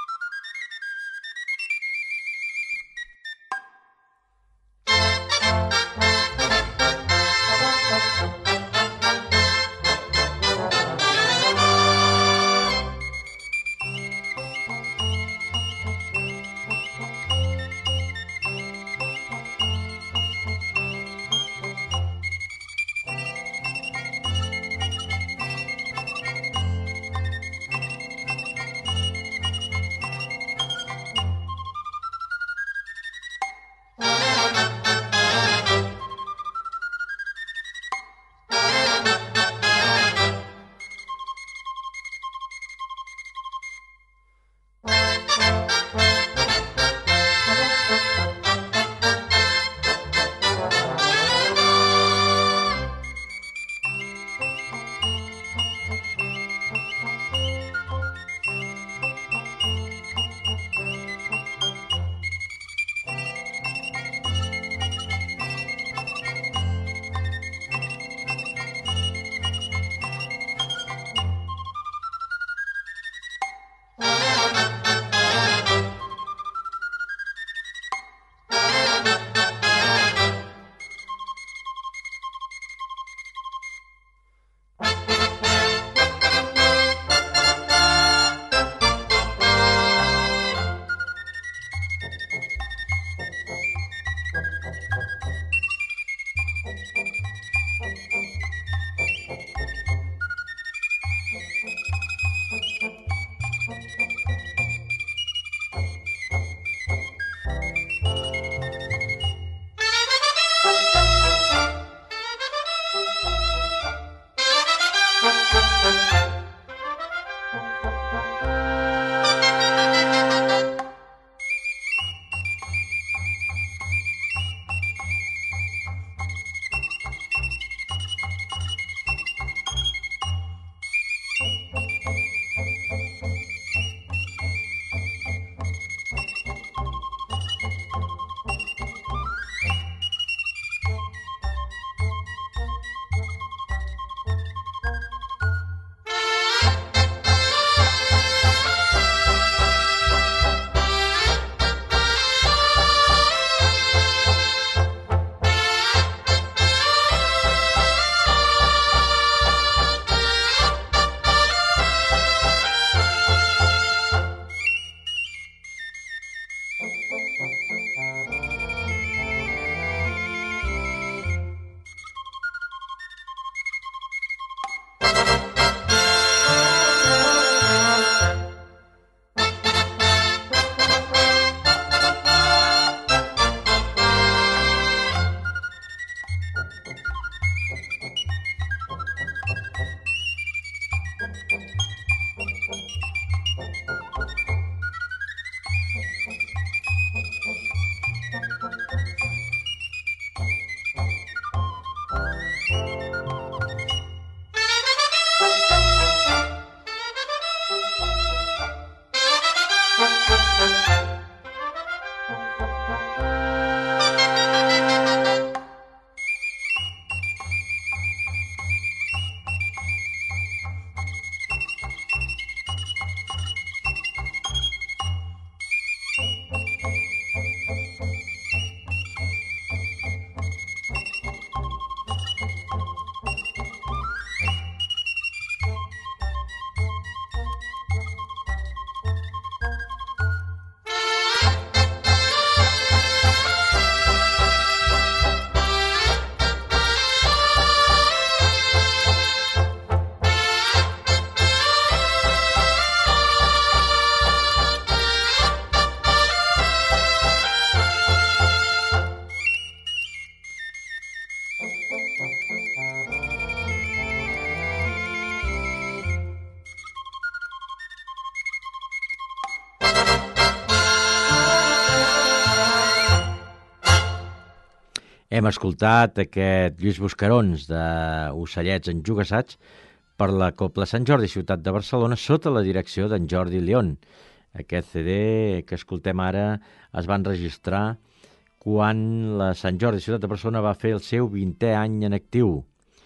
S1: Hem escoltat aquest Lluís Buscarons d'Ocellets enjugassats per la Cobla Sant Jordi, ciutat de Barcelona, sota la direcció d'en Jordi León. Aquest CD que escoltem ara es va enregistrar quan la Sant Jordi, ciutat de Barcelona, va fer el seu 20è any en actiu,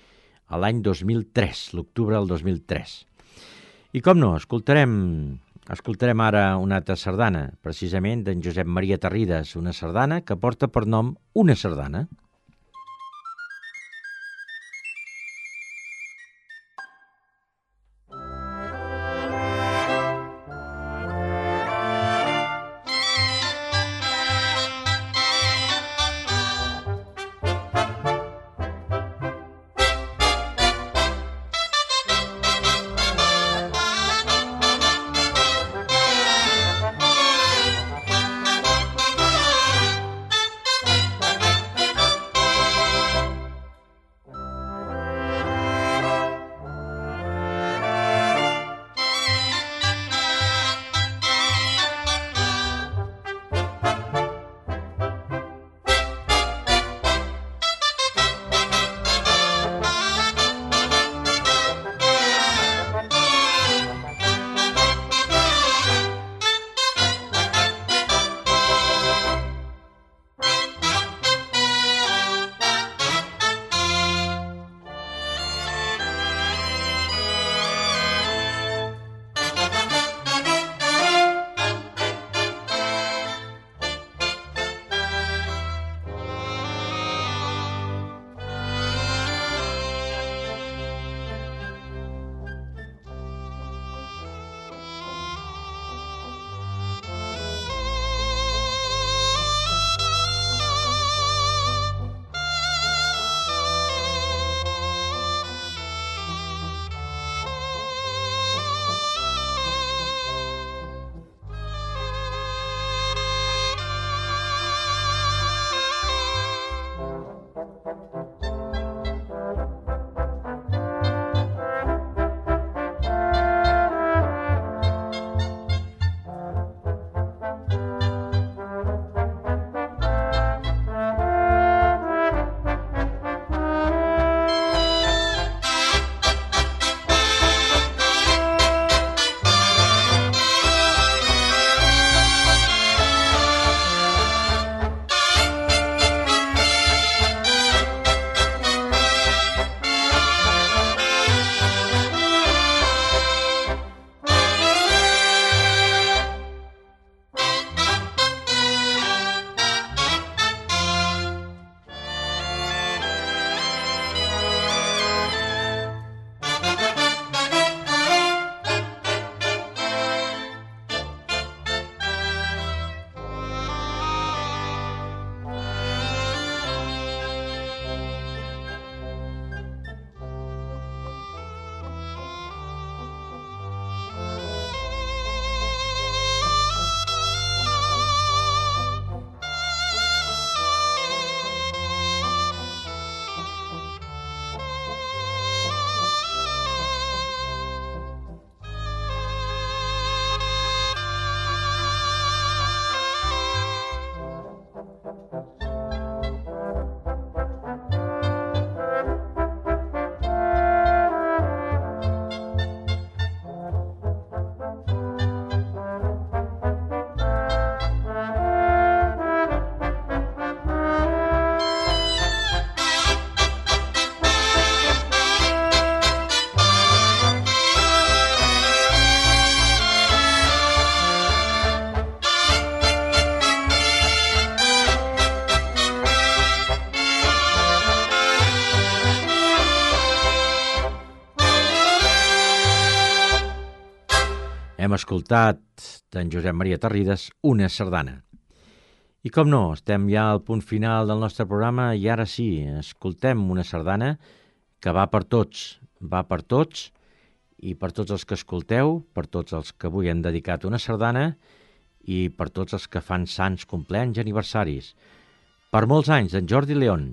S1: a l'any 2003, l'octubre del 2003. I com no, escoltarem ara una altra sardana, precisament d'en Josep Maria Tarrides, una sardana que porta per nom Una sardana. Hem escoltat d'en Josep Maria Tarrides una sardana. I com no, estem ja al punt final del nostre programa i ara sí, escoltem una sardana que va per tots i per tots els que escolteu, per tots els que avui han dedicat una sardana i per tots els que fan sants compleanys i aniversaris. Per molts anys, d'en Jordi León.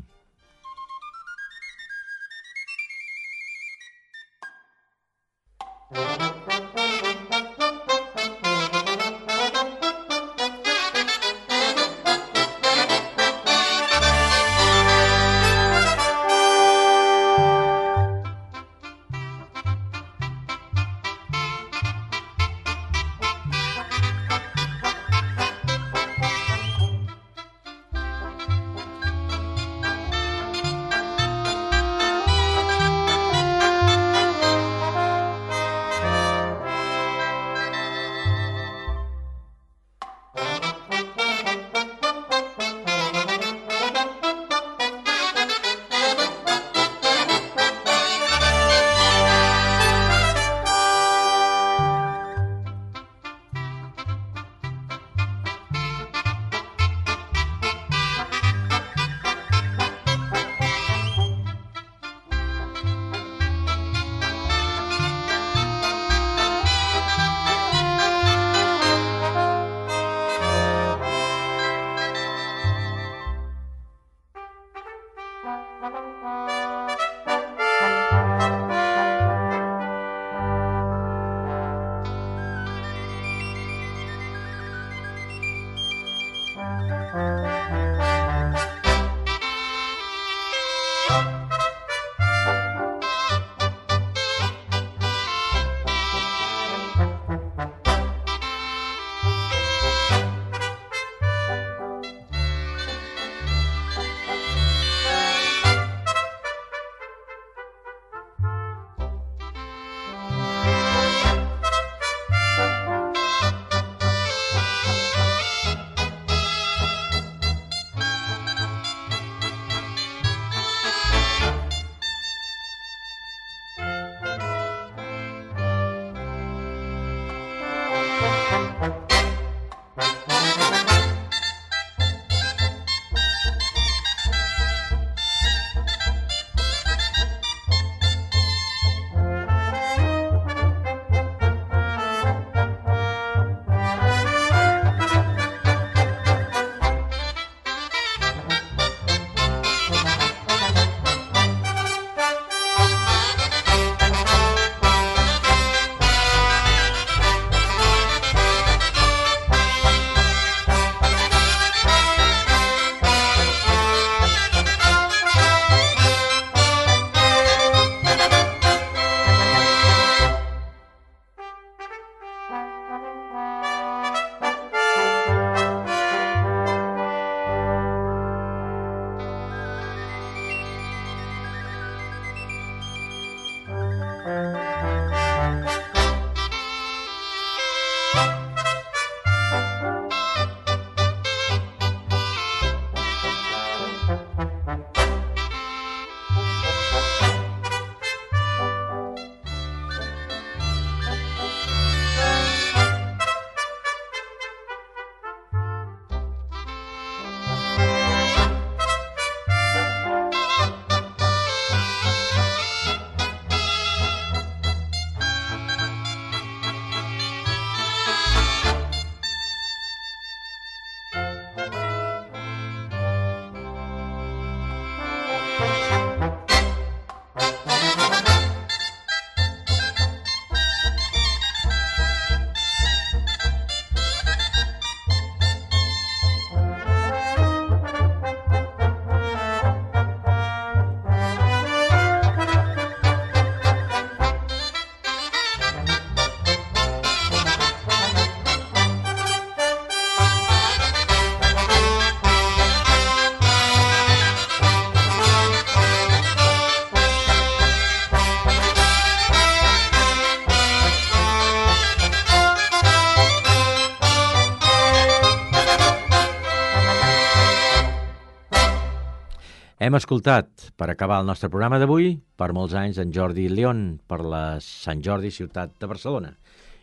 S1: Hem escoltat, per acabar el nostre programa d'avui, per molts anys en Jordi León, per la Sant Jordi, ciutat de Barcelona.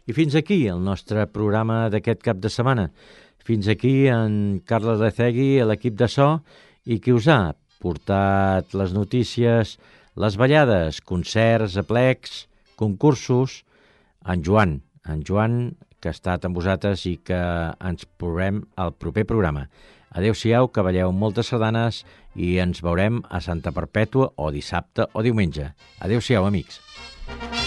S1: I fins aquí el nostre programa d'aquest cap de setmana. Fins aquí en Carles Lecegui, l'equip de so, i qui us ha portat les notícies, les ballades, concerts, aplecs, concursos, en Joan, que ha estat amb vosaltres i que ens veurem al proper programa. Adéu-siau, que balleu moltes sardanes i ens veurem a Santa Perpètua o dissabte o diumenge. Adéu-siau, amics.